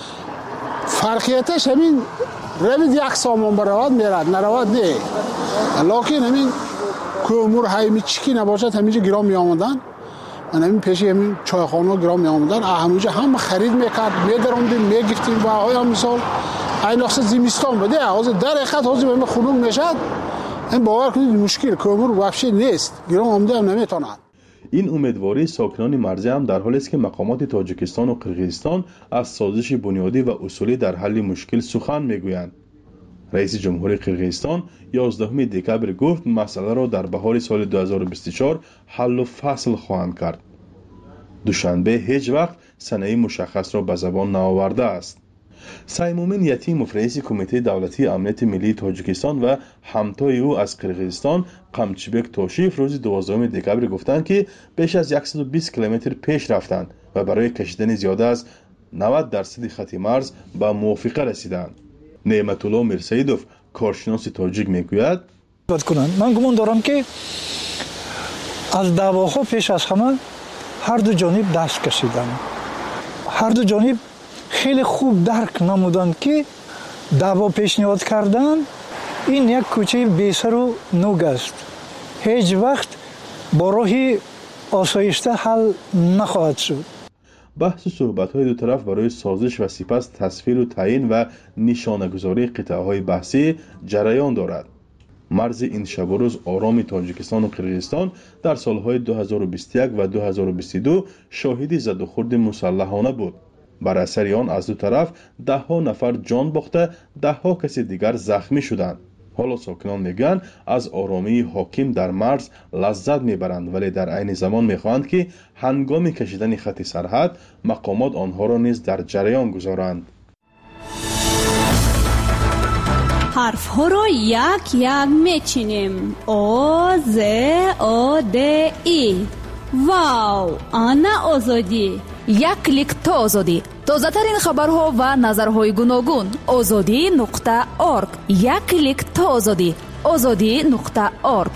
فرقیتش همین روید یک سامان برود میرد نروید نه، لیکن همین که امور هایمی چیکی نباشد همینجا گرام می آمدن. من همین پیشی همین چایخانه گرام می آمدن همینجا هم خرید میکرد میدروندیم میگفتیم و آیا مثال این اصلا زمستان بده از در حقیقت حاضر به خنک میشد. این باور کنید مشکل که امور وحشی نیست، گرام آمده هم نمیتونند. این امیدواری ساکنان مرزی هم در حالی است که مقامات تاجیکستان و قرقیزستان از سازش بنیادی و اصولی در حل مشکل سخن میگویند. رئیس جمهوری قرقیزستان یازدهم دکبر گفت مسئله را در بهار سال دو هزار و بیست و چهار حل و فصل خواهند کرد. دوشنبه هیچ وقت سنه مشخص را به زبان نآورده است. سیمومین یتیموف رئیس کمیته دولتی امنیت ملی تاجیکستان و همتای او از قرقیزستان قمچیبک توشیف روز دوازدهم دکبر گفتند که بیش از صد و بیست کیلومتر پیش رفتند و برای کشیدن زیاده از نود درصد خط مرز به موافقه رسیدند. نعمت الله میرسیدوف کارشناس تاجیک میگوید من گمان دارم که از دعواها پیش از همه هر دو جانب دست کشیدند. هر دو جانب خیلی خوب درک نمودند که دعوا پیشنهاد کردن این یک کوچه بیسر و نوگ است. هیچ وقت با راه آسایشته حل نخواهد شد. بحث و صحبت‌های دو طرف برای سازش و سپس تصویر و تعیین و نشانه‌گذاری قطعه‌های بحثی جریان دارد. مرز این شب و روز آرام تاجیکستان و قرقیزستان در سالهای دو هزار و بیست و یک و دو هزار و بیست و دو شاهد زد و خورد مسلحانه بود. بر اثر آن از دو طرف ده ها نفر جان باخته، ده ها کسی دیگر زخمی شدند. حالا ساکنان میگن از آرامی حاکم در مرز لذت میبرند، ولی در عین زمان میخواهند که هنگام کشیدن خط سرحد مقامات آنها را نیز در جریان گذارند. حرف ها را یک یک میچینیم. آ ز آ د ای. واو، آنا آزادی. یک کلیک تا آزادی. تازه ترین خبرها و نظرهای گوناگون. آزادی نقطه ارگ. یک کلیک تا آزادی. آزادی نقطه ارگ.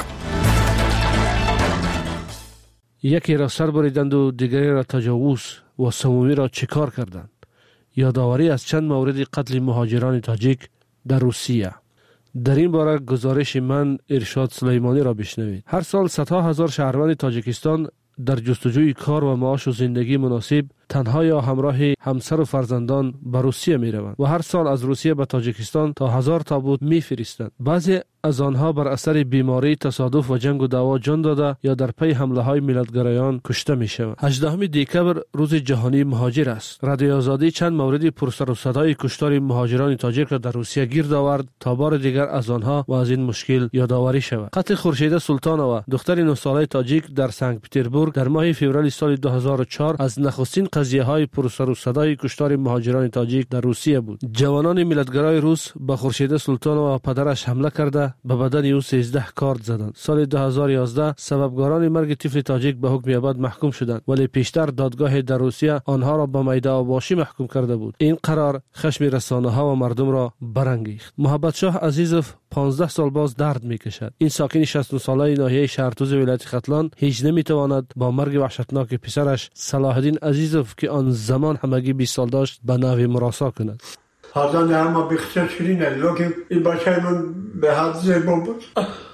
یکی را سر بریدند و دیگری را تجاوز و سومی را چیکار کردند. یادآوری از چند مورد قتل مهاجران تاجیک در روسیه. در این باره گزارش من ارشاد سلیمانی را بشنوید. هر سال صدها هزار شهروند تاجیکستان در جستجوی کار و معاش و زندگی مناسب تنها یا همراه همسر و فرزندان به روسیه می روند و هر سال از روسیه به تاجیکستان تا هزار تابوت می فرستند. بعضی از آنها بر اثر بیماری، تصادف و جنگ و دعوا جان داده یا در پی حمله های ملتگرایان کشته می شوند. هجدهم دکبر روز جهانی مهاجر است. رادیو آزادی چند مورد پرسر و صدای کشتار مهاجران تاجیک را در روسیه گیر آورد تا بار دیگر از آنها و از این مشکل یادآوری شود. قتل خورشیده سلطانова دختر نه ساله تاجیک در سنت پترزبورگ در ماه فوریه سال دو هزار و چهار از نخستین قضیه های پرسر و صدای کشتار مهاجران تاجیک در روسیه بود. جوانان ملتگرای روس به خورشیده سلطانова و پدرش حمله کرده به بدن او سیزده کارد زدند. سال دو هزار و یازده سببگاران مرگ طفل تاجیک به حکم ابد محکوم شدند، ولی پیشتر دادگاه در روسیه آنها را به میده آباشی محکوم کرده بود. این قرار خشم رسانه‌ها و مردم را برانگیخت. محبت شاه عزیزوف پانزده سال باز درد میکشد. این ساکن شصت و نه ساله ناحیه شهرتوز ولایت ختلان هیچ نمیتواند با مرگ وحشتناک پسرش صلاح الدین عزیزوف که آن زمان همگی بیست سال داشت به نحو مراسا کند. حاضر اما بخشش شیرینه، لیکن این بچه من به حد زیبا بود.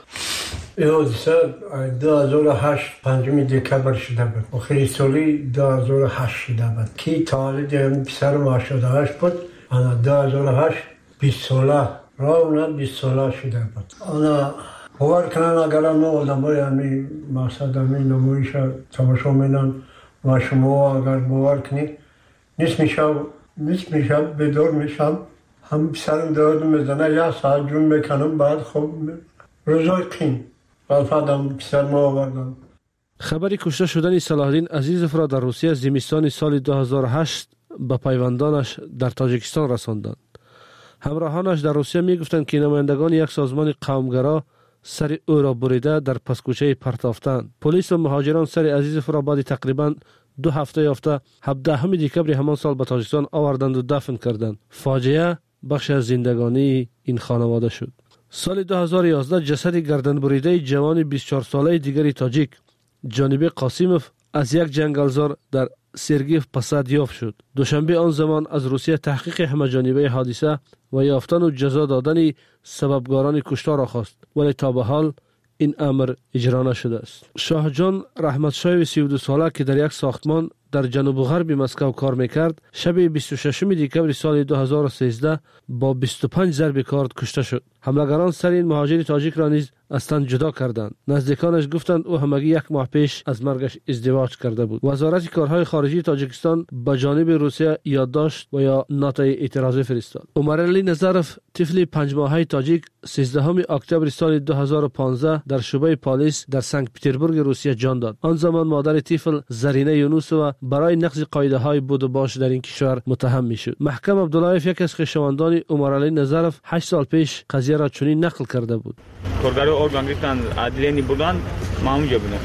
این حادثه دو هزار و هشت پنجم دکبر شده بود. آخری سالی دو هزار و هشت شده بود. کی تولد پسرم هشتاد و هشت بود. انا دو هزار و هشت بیست ساله راونا بیست ساله شده بود. انا باور کنن اگر هم آدم های همی مقصد همی نمایش تماشا مینن و شما اگر باور کنید نیست میشه نیست میشه بدار میشم هم سرم دارد میزنه یا ساعت جون میکنم بعد خب روزای قیم بعد فردم پسر ما آوردم. خبری کشته شدن صلاح الدین عزیزوف را در روسیه زمستان سال دو هزار و هشت به پیوندانش در تاجیکستان رساندند. همراهانش در روسیه میگفتند که نمایندگان یک سازمان قومگرا سر او را بریده در پسکوچه پرتافتند. پلیس و مهاجران سر عزیزوف را بعد تقریبا دو هفته یافته هفدهم دکبر همان سال به تاجیکستان آوردند و دفن کردند. فاجعه بخش از زندگانی این خانواده شد. سال دو هزار و یازده جسد گردن بریده جوان بیست و چهار ساله دیگری تاجیک جانبی قاسیموف از یک جنگلزار در سرگیف پسد یافت شد. دوشنبه آن زمان از روسیه تحقیق همه جانبه حادثه و یافتن و جزا دادن سببگاران کشتار را خواست، ولی تا به حال این امر اجرا نشده است. شاه جان رحمت شاه سی و دو ساله که در یک ساختمان در جنوب غرب مسکو کار میکرد، شب بیست و ششم دکبر سال دو هزار و سیزده با بیست و پنج ضرب کارد کشته شد. حملگران سر این مهاجر تاجیک را نیز از تن جدا کردند. نزدیکانش گفتند او همگی یک ماه پیش از مرگش ازدواج کرده بود. وزارت کارهای خارجی تاجیکستان به جانب روسیه یادداشت و یا نوتای اعتراضی فرستاد. عمرعلی نظرف طفل پنج ماهه تاجیک سیزدهم اکتبر سال دو هزار و پانزده در شعبه پلیس در سنت پترزبورگ روسیه جان داد. آن زمان مادر طفل زرینه یونوسова برای نقض قاعده های بود و باش در این کشور متهم میشد. محکم عبداللهیف یک از خویشاوندان عمرعلی نظرف هشت سال پیش قضیه را چنین نقل کرده بود. کارگرای ارگان گرفتن عدلینی بودن، ما اونجا بودم.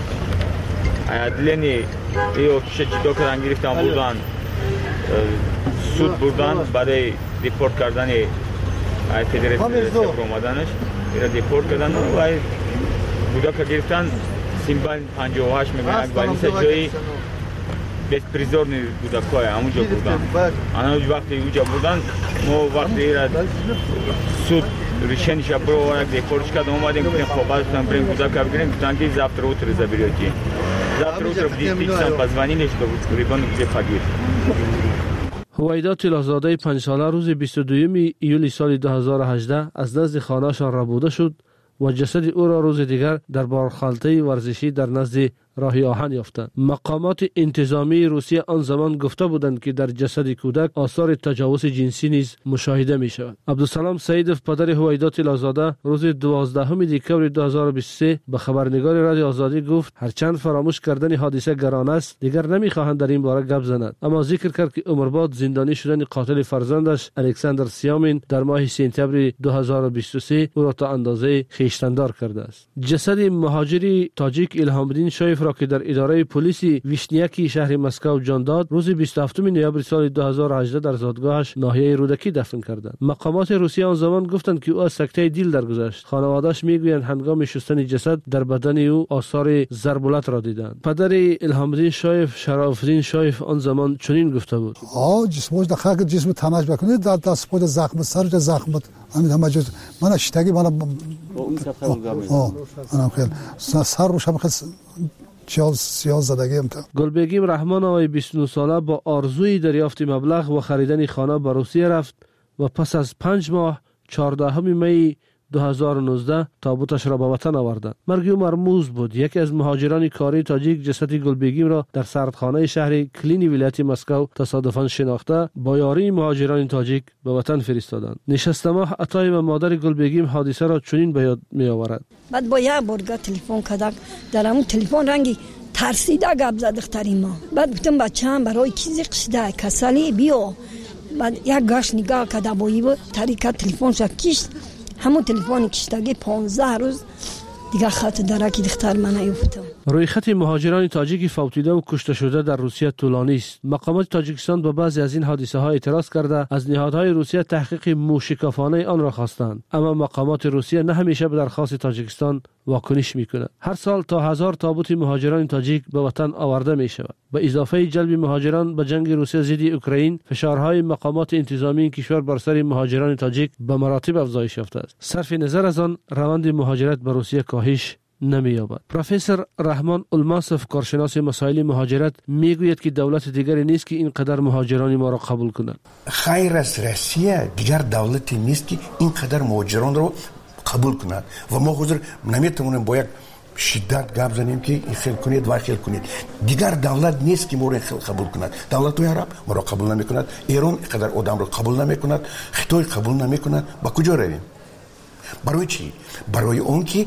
عدلینی ایو که جدا کردن گرفتن بودن، سود بودن برای دیپورت کردن فدراسیون سفر اومدنش، اینا دیپورت کردن و بودا که گرفتن سیمبل پنجاه و هشت میگن ولی جایی بیت پریزورنی بودا که همونجا بودن. آنها وقتی اونجا بودن ما وقتی را سود ریشنش برو و دیپورتش کردن اومدیم که خب بعدش بریم بودا که بگیریم گفتن که زفت رو ترزا بیاتی Завтра утром в десять часов позвонили, что ребенок где погиб. هویدا طلازاده پنج ساله روز بیست و دوم ایولی سال دو هزار و هجده از نزد خانه‌شان ربوده شد و جسد او را روز دیگر در بارخالته ورزشی در نزد راهی آهن یافتند. مقامات انتظامی روسیه آن زمان گفته بودند که در جسد کودک آثار تجاوز جنسی نیز مشاهده می شود. عبدالسلام سعیدов پدر هویدا طلازاده روز دوازدهم دکمبر دو هزار و بیست و سه به خبرنگار رادیو آزادی گفت هرچند فراموش کردن حادثه گران است دیگر نمیخواهند در این باره گپ زنند، اما ذکر کرد که عمرباد زندانی شدن قاتل فرزندش الکساندر سیامین در ماه سپتامبر دو هزار و بیست و سه او را تا اندازه خویشتندار کرده است. جسد مهاجری تاجیک الهام‌الدین شایف را که در اداره پلیس ویشنیاکی شهر مسکو جان داد روز بیست و هفتم نوامبر سال دو هزار و هجده در زادگاهش ناحیه رودکی دفن کردند. مقامات روسیه آن زمان گفتند که او از سکته دل درگذشت. خانواده‌اش میگویند هنگام شستن جسد در بدن او آثار ضربالت را دیدند. پدر الهام‌الدین شایف شراف‌الدین شایف آن زمان چنین گفته بود: آ جسمش داخل جسم تناش بکنید در دست پود زخم سر زخم همین همه جز من اشتگی من آه من خیلی سر روش هم خیلی چهار سیاه زدگی امتحان. گلبگیم رحمان آقای بیست و نه ساله با آرزوی دریافت مبلغ و خریدن خانه به روسیه رفت و پس از پنج ماه چهاردهم می دو هزار و نوزده تابوتش را به وطن آوردند. مرگ او مرموز بود. یکی از مهاجران کاری تاجیک جسد گلبگیم را در سردخانه شهر کلینی ولایت مسکو تصادفاً شناخته با یاری مهاجران تاجیک به وطن فرستادند. نشست ماه عطای و مادر گلبگیم حادثه را چنین به یاد می آورد: بعد با یک بارگاه تلفن کردم، در همون تلفن رنگی ترسیده گپ زد دختری ما. بعد گفتم بچه‌ام برای چیزی قصده کسلی بیا. بعد یک گاش نگاه کرد بایی بود طریقه تلفنش کشت. همون تلفنی کشتگی پانزده روز دیگه خط درکی دختر من نیفتم. روی خط مهاجران تاجیکی فوتیده و کشته شده در روسیه طولانی است. مقامات تاجیکستان به بعضی از این حادثه ها اعتراض کرده از نهادهای روسیه تحقیق موشکافانه آن را خواستند، اما مقامات روسیه نه همیشه به درخواست تاجیکستان واکنش میکنند. هر سال تا هزار تابوت مهاجران تاجیک به وطن آورده می شود. به اضافه جلب مهاجران به جنگ روسیه ضد اوکراین، فشارهای مقامات انتظامی این کشور بر سر مهاجران تاجیک به مراتب افزایش یافته است. صرف نظر از آن، روند مهاجرت به روسیه کاهش نمی‌یابد. پروفسور رحمان الماسف کارشناس مسائل مهاجرت میگوید که دولت دیگری نیست که اینقدر مهاجران ما را قبول کند. خیر از روسیه دیگر دولتی نیست که اینقدر مهاجران را قبول کند و ما حضور نمیتونیم با یک شدت گپ زنیم که این خیل کنید و خیل کنید. دیگر دولت نیست که ما را خیل قبول کند. دولت عرب ما را قبول نمیکند، ایران اینقدر آدم را قبول نمیکند، خطای قبول نمیکند. با کجا رویم؟ برای چی؟ برای اون که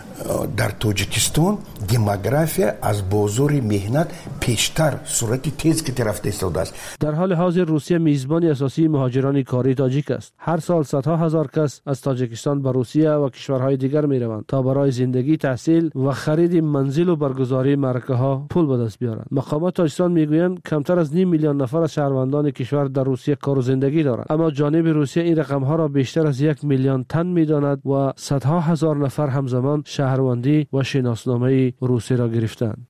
در تاجیکستان دموگرافی از بازار مهنت پیشتر صورت تیز که رفته ایستاده است. در حال حاضر روسیه میزبان اساسی مهاجران کاری تاجیک است. هر سال صدها هزار کس از تاجیکستان به روسیه و کشورهای دیگر می روند تا برای زندگی، تحصیل و خرید منزل و برگزاری معرکه ها پول به دست بیارند. مقامات تاجیکستان میگویند کمتر از نیم میلیون نفر از شهروندان کشور در روسیه کار و زندگی دارند، اما جانب روسیه این رقم ها را بیشتر از یک میلیون تن میداند و صدها هزار نفر همزمان شهروندی و شناسنامه روسیه را گرفتند.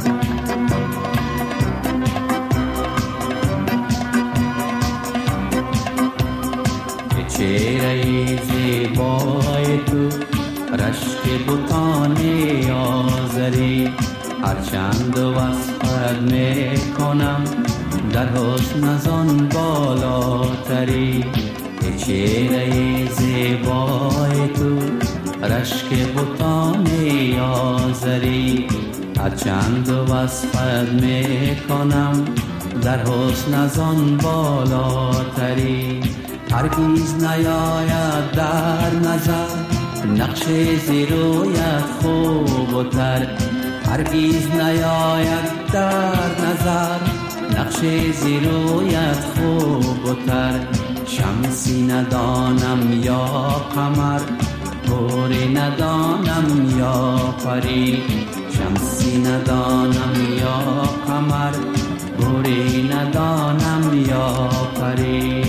چهره زیبای تو رشک بوتان آزری هرچند وصفت میکنم در حسن از آن بالاتری. چهره زیبای تو رشک بوتان آزری هرچند وصفت میکنم در حسن از آن بالاتری. هرگیز نیاید در نظر نقش زیرویت خوب و تر، هرگیز نیاید در نظر نقش زیرویت خوب و تر. شمسی ندانم یا قمر، گوری ندانم یا پری. شمسی ندانم یا قمر، گوری ندانم یا پری.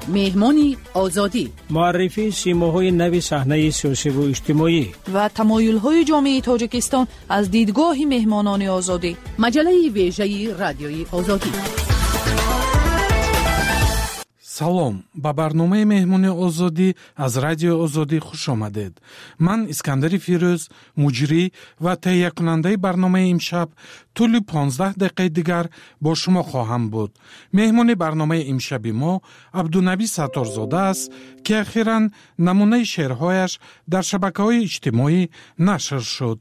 مهمان آزادی، معرفی سیماهای نوی صحنه سیاسی و اجتماعی و تمایل‌های جامعه تاجیکستان از دیدگاه مهمانان آزادی. مجله ویژه رادیوی آزادی. салом ба барномаи меҳмони озодӣ аз радиои озодӣ хуш омадед. ман искандари фирӯз, муҷрӣ ва таҳиякунандаи барномаи имшаб тӯли понздаҳ дақиқаи дигар бо шумо хоҳам буд. меҳмони барномаи имшаби мо абдунаби сатторзода аст ки ахиран намунаи шеърҳояш дар шабакаҳои иҷтимоӣ нашр шуд.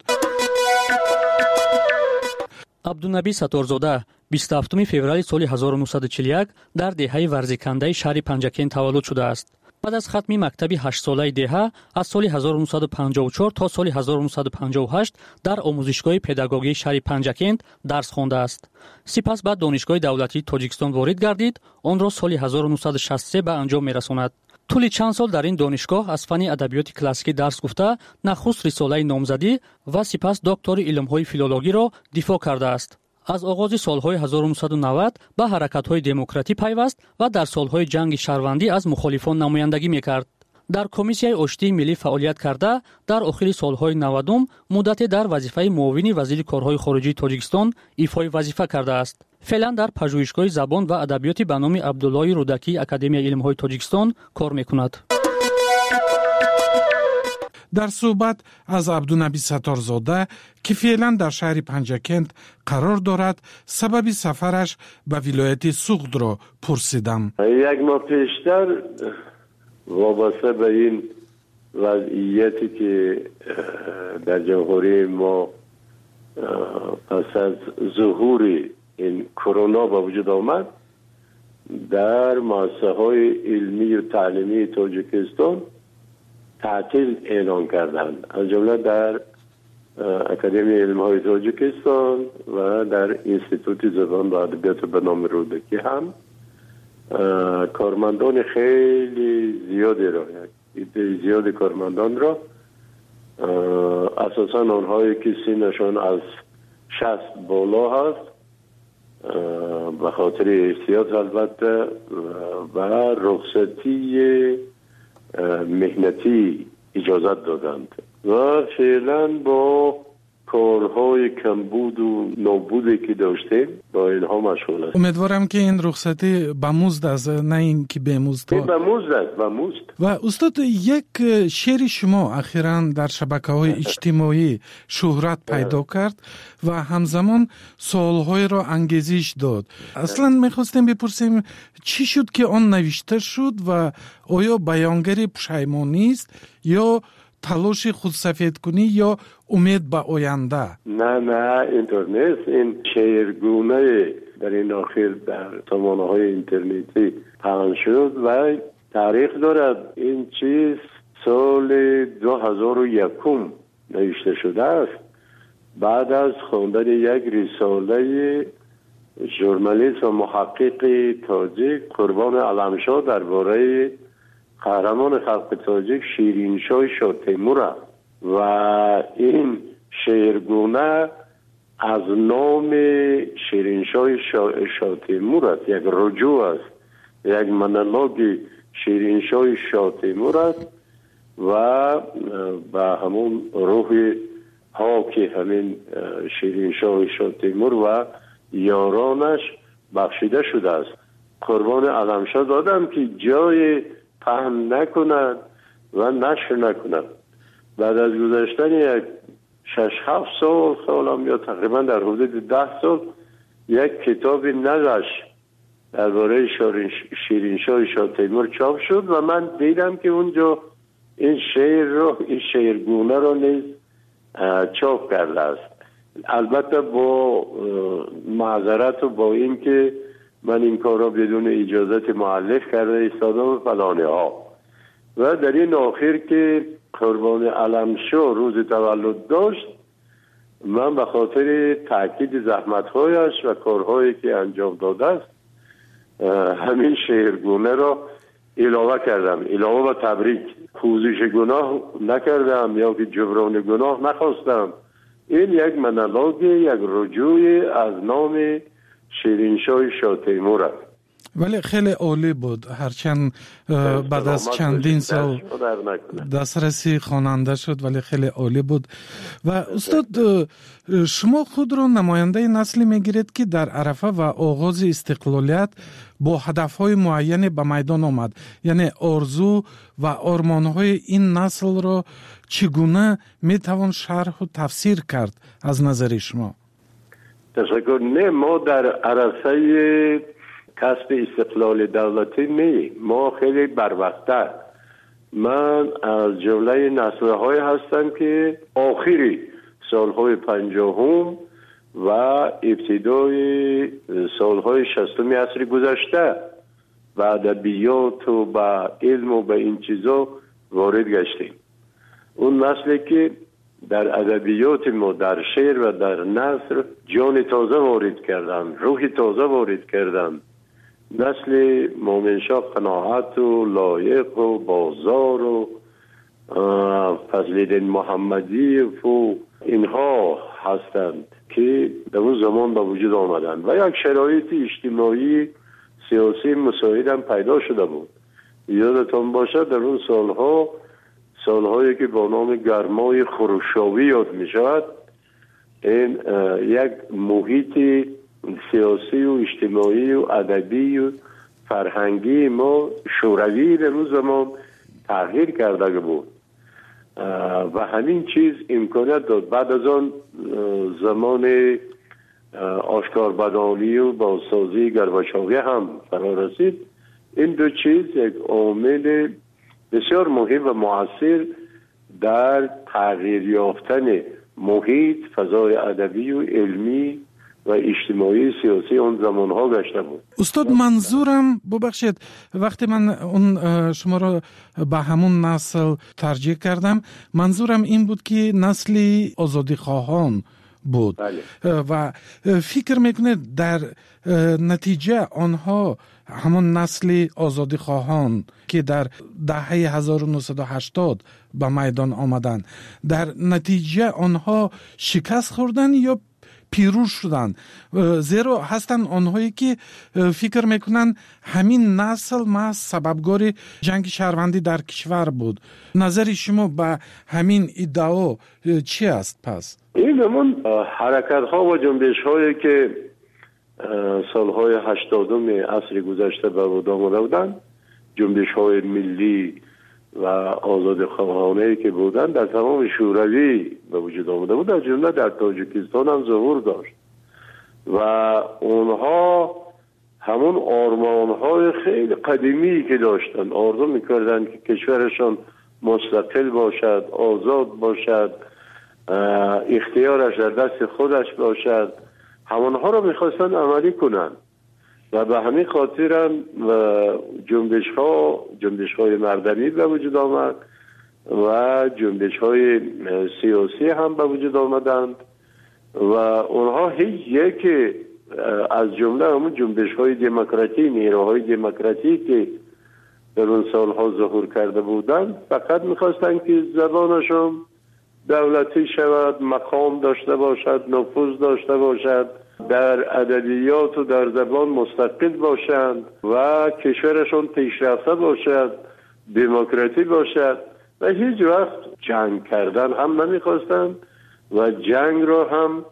абдунаби сатторзода бисту ҳафтуми феврали соли ҳазору нуҳсаду чилу як дар деҳаи варзикандаи шаҳри Панҷакен таваллуд шудааст. баъд аз хатми мактаби ҳаштсолаи деҳа аз соли ҳазору нуҳсаду панҷоҳу чор то соли ҳазору нуҳсаду панҷоҳу ҳашт дар омӯзишгоҳи педагогии шаҳри Панҷакент дарс хондааст. сипас ба донишгоҳи давлатии Тоҷикистон ворид гардид, онро соли ҳазору нуҳсаду шасту се ба анҷом мерасонад. тӯли чанд сол дар ин донишгоҳ аз фанни адабиёти классикӣ дарс гуфта, нахуст рисолаи номзадӣ ва сипас доктори илмҳои филологиро дифоъ кардааст. аз оғози солҳои ҳазору нуҳсаду навад ба ҳаракатҳои демократӣ пайваст ва дар солҳои ҷанги шаҳрвандӣ аз мухолифон намояндагӣ мекард. дар комиссияи оштии миллӣ фаъолият карда, дар охири солҳои навадум муддате дар вазифаи муовини вазири корҳои хориҷии Тоҷикистон ифои вазифа кардааст. феълан дар пажӯҳишгоҳи забон ва адабиёти ба номи Абдуллои Рудакии Академияи илмҳои Тоҷикистон кор мекунад. дар суҳбат аз абдунаби сатторзода ки феълан дар шаҳри Панҷакент қарор дорад, сабаби сафараш ба вилояти Суғдро пурсидам. як моҳ пештар вобаста ба ин вазъияте ки дар ҷамҳурии мо пас аз зуҳури ин корона ба вуҷуд омад, дар муассисаҳои илмию таълимии Тоҷикистон تعطیل اعلان کردند، از جمله در اکادمی علم‌های تاجیکستان و در انستیتوت زبان و ادبیات به نام رودکی هم کارمندان خیلی زیادی را عده زیاد کارمندان را اساساً آنهایی که سنشان از شصت بالا هست به خاطر احتیاط البته و رخصتی مهنتی اجازت دادند و فعلا با کارهای کمبود و نابودی که داشتیم با اینها مشغول است. امیدوارم که این رخصتی به مزد است، نه این که به مزد. به مزد است، به مزد. و استاد، یک شعر شما اخیراً در شبکه‌های اجتماعی شهرت پیدا کرد و همزمان سوال‌های را انگیزش داد. اصلاً می‌خواستیم بپرسیم چی شد که آن نوشته شد و آیا بیانگر پشیمانی است یا تلاش خودسفید کنی یا امید به آینده؟ نه نه اینطور نیست. این شعرگونه در این آخر در سامانه‌های اینترنتی پخش شد و تاریخ دارد. این چیز سال دو هزار و یک نوشته شده است، بعد از خواندن یک رساله ژورنالیست و محقق تاجیک قربان علمشاه درباره قهرمان خلق تاجیک شیرینشاه شاه تیمور است و این شعرگونه از نام شیرینشاه شاه تیمور است، یک رجوع است، یک مونولوگ شیرینشاه شاه تیمور است و با همون روح پاک همین شیرینشاه شاه تیمور و یارانش بخشیده شده است. قربان علمشاه دادم که جای پهن نکنند و نشر نکنند. بعد از گذشتن یک شش هفت سال سالم یا تقریبا در حدود ده سال یک کتاب نقش درباره شیرینشاه شاه تیمور چاپ شد و من دیدم که اونجا این شعر رو، این شعرگونه رو نیز چاپ کرده است. البته با معذرت و با این که من این کار را بدون اجازت مؤلف کرده ایستادم و فلانه ها. و در این آخر که قربان علمشاه روز تولد داشت، من به خاطر تاکید زحمت‌هایش و کارهایی که انجام داده است همین شعرگونه را علاوه کردم، علاوه و تبریک. پوزش گناه نکردم یا که جبران گناه نخواستم. این یک مونولوگ، یک رجوع از نام شیرینشاه شاه تیمور است. ولی خیلی عالی بود، هرچند بعد از چندین سال دسترسی خواننده شد ولی خیلی عالی بود. و استاد شما خود را نماینده نسلی میگیرید که در عرفه و آغاز استقلالیت با هدفهای معین به میدان آمد، یعنی آرزو و آرمانهای این نسل را چگونه میتوان شرح و تفسیر کرد از نظر شما؟ تشکر. نه، ما در عرصه کسب استقلال دولتی نه، ما خیلی بروقت‌تر. من از جمله نسل‌های هستم که آخری سالهای پنجاهم و ابتدای سالهای شصتم عصر گذشته و ادبیات و به علم و به این چیزا وارد گشتیم. اون نسلی که در ادبیات ما، در شعر و در نثر جان تازه وارد کردن، روح تازه وارد کردن. نسل مومنشاه قناعت و لایق و بازار و فضل‌الدین محمدی و اینها هستند که در اون زمان به وجود آمدن و یک شرایط اجتماعی سیاسی مساعد هم پیدا شده بود. یادتان باشد در اون سالها، سالهایی که با نام گرمای خروشاوی یاد می شود، این یک محیط سیاسی و اجتماعی و ادبی و فرهنگی ما شوروی در اون زمان تغییر کرده بود و همین چیز امکانیت داد. بعد از آن زمان آشکار بدانی و بازسازی گرباچوی هم فرا رسید. این دو چیز یک عامل بسیار مهم و مؤثر در تغییر یافتن محیط، فضای ادبی و علمی و اجتماعی سیاسی اون زمانها گشته بود. استاد منظورم، ببخشید وقتی من اون شما را به همون نسل ترجیح کردم، منظورم این بود که نسلی آزادی خواهان بود. بله. و فکر میکنه در نتیجه آنها همون نسل آزادی خواهان که در دهه هزار و نهصد و هشتاد به میدان آمدن، در نتیجه آنها شکست خوردن یا پیروز شدن؟ زیرا هستن آنهایی که فکر میکنن همین نسل محض سببگار جنگ شهروندی در کشور بود. نظر شما به همین ادعا چی است پس؟ این همون حرکت ها و جنبش هایی که سالهای هشتادم عصر گذشته به وجود آمده بودند، جنبش های ملی و آزاد خواهانه که بودن در تمام شوروی به وجود آمده بود، در جمله در تاجیکستان هم ظهور داشت و اونها همون آرمان های خیلی قدیمی که داشتن، آرزو میکردن که کشورشان مستقل باشد، آزاد باشد، اختیارش در دست خودش باشد، همونها رو میخواستن عملی کنن و به همین خاطر هم جنبش ها جنبش های مردمی به وجود آمد و جنبش های سیاسی هم به وجود آمدند و اونها هیچ یک از جمله همون جنبش های دموکراتی، نیروهای دموکراتی که در اون سالها ظهور کرده بودند فقط میخواستن که زبانشون دولتی شود، مقام داشته باشد، نفوذ داشته باشد، در ادبیات و در زبان مستقل باشند و کشورشون پیشرفته باشد، دموکراتی باشد و هیچ وقت جنگ کردن هم نمیخواستند و جنگ را هم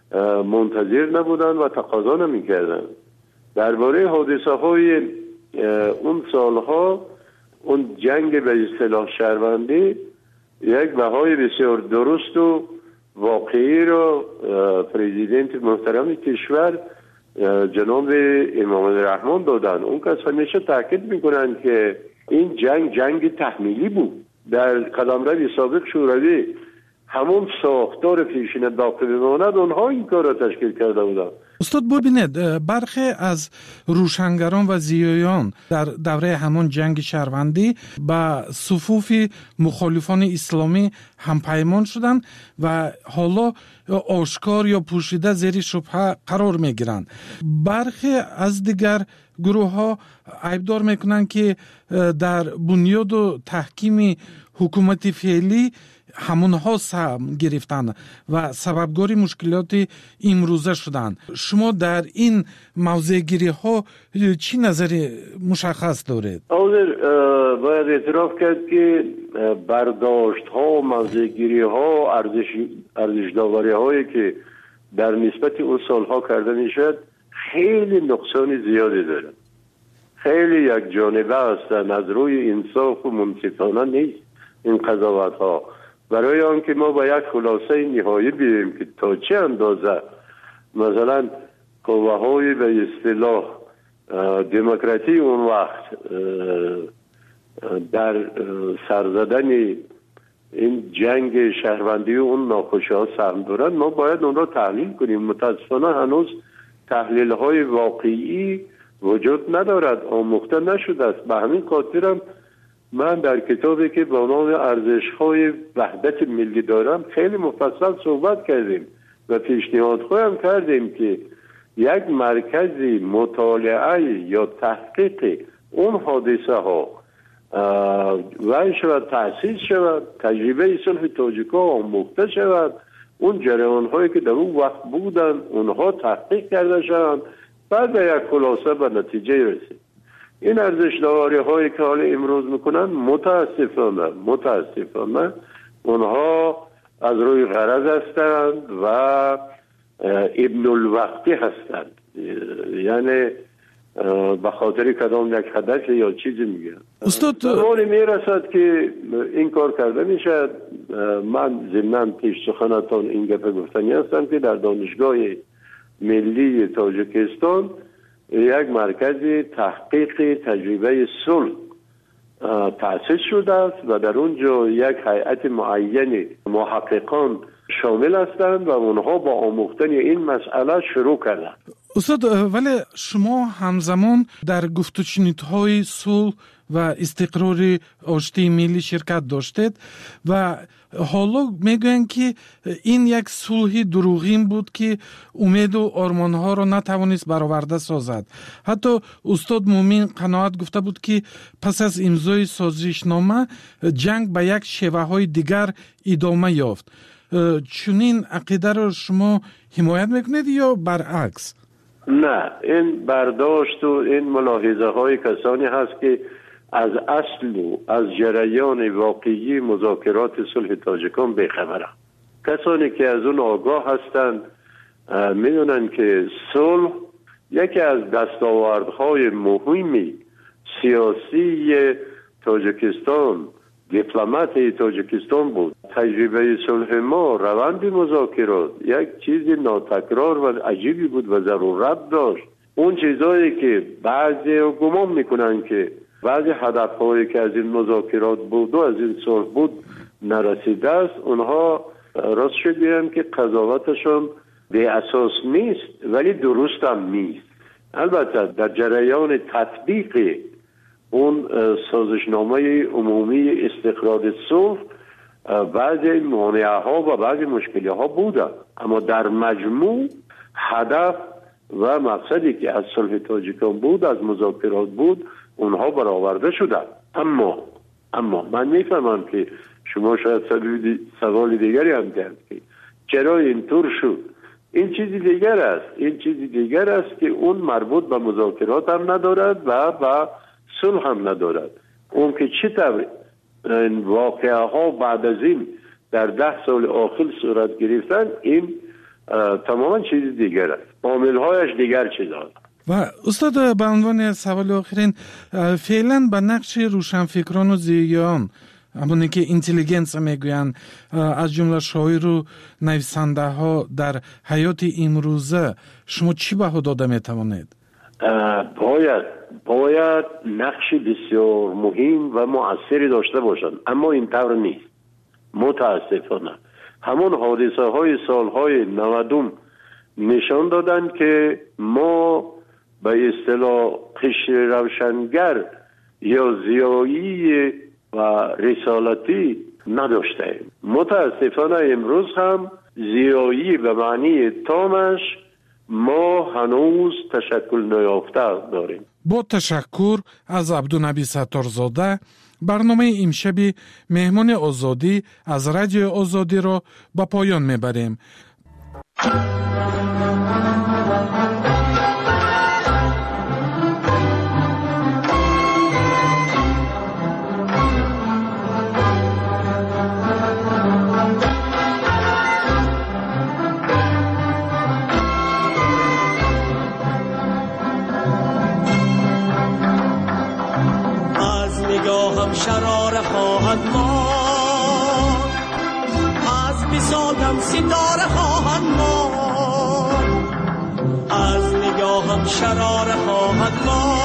منتظر نبودند و تقاضا نمیکردند. درباره حادثه های اون سالها، اون جنگ به اصطلاح شهروندی یک بهای بسیار درست و واقعی رو پرزیدنت محترم کشور جناب امام الرحمن دادن. اون کس همیشه تاکید میکنن که این جنگ جنگ تحمیلی بود. در قلمرو سابق شوروی همون ساختار پیشین باقی بماند، اونها این کار را تشکیل کرده بودن. استاد ببینید، برخی از روشنگران و زیایان در دوره همون جنگ شهروندی به صفوف مخالفان اسلامی هم پیمان شدند و حالا آشکار یا پوشیده زیر شبهه قرار می گیرند. برخی از دیگر گروه ها عیبدار میکنند که در بنیاد و تحکیم حکومت فعلی همونها سهم گرفتن و سببگاری مشکلات امروزه شدن. شما در این موضوع گیری ها چی نظری مشخص دارید؟ حاضر باید اعتراف کرد که برداشت ها، موضوع گیری ها، ارزش ارزش داوری هایی که در نسبت اون سالها کرده میشد خیلی نقصان زیادی دارد. خیلی یک جانبه هستند، از روی انصاف و منصفانه نیست این قضاوت ها. برای آنکه ما با یک خلاصه نهایی بیاییم که تا چه اندازه مثلا قوه های به اصطلاح دموکراتی اون وقت در سرزدن این جنگ شهروندی و اون ناخوشی ها سهم دارن، ما باید اون را تحلیل کنیم. متاسفانه هنوز تحلیل های واقعی وجود ندارد، آموخته نشده است. به همین خاطرم من در کتابی که با نام ارزش های وحدت ملی دارم خیلی مفصل صحبت کردیم و پیشنهاد خواهم کردیم که یک مرکزی مطالعه یا تحقیق اون حادثه ها وای شود، تأسیس شود، تجربه صلح تاجیک‌ها آموخته شود، اون جریان هایی که در اون وقت بودن اونها تحقیق کرده شوند، بعد به یک خلاصه به نتیجه رسید. این ارزش داوری هایی که حالا امروز میکنن متاسفانه متاسفانه اونها از روی غرض هستند و ابن الوقتی هستند، یعنی به خاطر کدام یک هدف یا چیزی میگن. استاد زمانی میرسد که این کار کرده میشد. من ضمناً پیش سخنتان این گپ گفتنی هستم که در دانشگاه ملی تاجیکستان یک مرکز تحقیق تجربه صلح تأسیس شده است و در اونجا یک هیئت معین محققان شامل هستند و اونها با آموختن این مسئله شروع کردند. استاد، ولی شما همزمان در گفت و شنودهای صلح و استقرار آشتی ملی شرکت داشتید و حالا میگوین که این یک صلح دروغین بود که امید و آرمانها را نتوانست برآورده سازد. حتی استاد مومن قناعت گفته بود که پس از امضای سازشنامه جنگ به یک شیوه های دیگر ادامه یافت. چنین عقیده را شما حمایت میکنید یا برعکس؟ نه، این برداشت و این ملاحظه های کسانی هست که از اصل و از جریان واقعی مذاکرات صلح تاجیکان بیخبرند. کسانی که از اون آگاه هستند میدونن که صلح یکی از دستاوردهای مهمی سیاسی تاجیکستان، دیپلمات تاجیکستان بود. تجربه صلح ما، روند مذاکرات یک چیز ناتکرار و عجیبی بود و ضرورت داشت. اون چیزایی که بعضی گمان میکنن که بعضی هدفهایی که از این مذاکرات بود و از این صلح بود نرسیده است، اونها راست شد بیان که قضاوتشون به اساس نیست ولی درست هم نیست. البته در جریان تطبیق اون سازشنامه عمومی استقرار صلح بعضی مانعه ها و بعضی مشکلی ها بودن، اما در مجموع هدف و مقصدی که از صلح تاجیکان بود، از مذاکرات بود، اونها برآورده شدن. اما اما من میفهمم که شما شاید سوال دیگری هم دارید که چرا اینطور شد. این چیزی دیگر است این چیزی دیگر است که اون مربوط به مذاکرات هم ندارد و به صلح هم ندارد. اون که چطور این واقعه ها بعد از این در ده سال آخر صورت گرفتن، این تماما چیز دیگر است، عامل هایش دیگر چیز هست. و استاد، به عنوان سوال آخرین، فعلا به نقش روشنفکران و زیان، همونی که اینتلیجنس میگوین، از جمله شاعر و نویسنده ها در حیات امروزه، شما چی بها داده میتوانید؟ باید باید نقش بسیار مهم و مؤثری داشته باشند، اما این طور نیست. متاسفانه همون حادثه های سالهای نودم نشان دادن که ما به اصطلاح قشر روشنگر یا زیایی و رسالتی نداشتیم. متاسفانه امروز هم زیایی به معنی تامش ما هنوز تشکل نیافته داریم. با تشکر از عبدالنبی ستارزاده، برنامه امشب مهمان آزادی از رادیو آزادی را به پایان میبریم. نگاهم شرار خواهد ماند، از بساطم ستاره خواهد ماند، از نگاهم شرار خواهد ماند.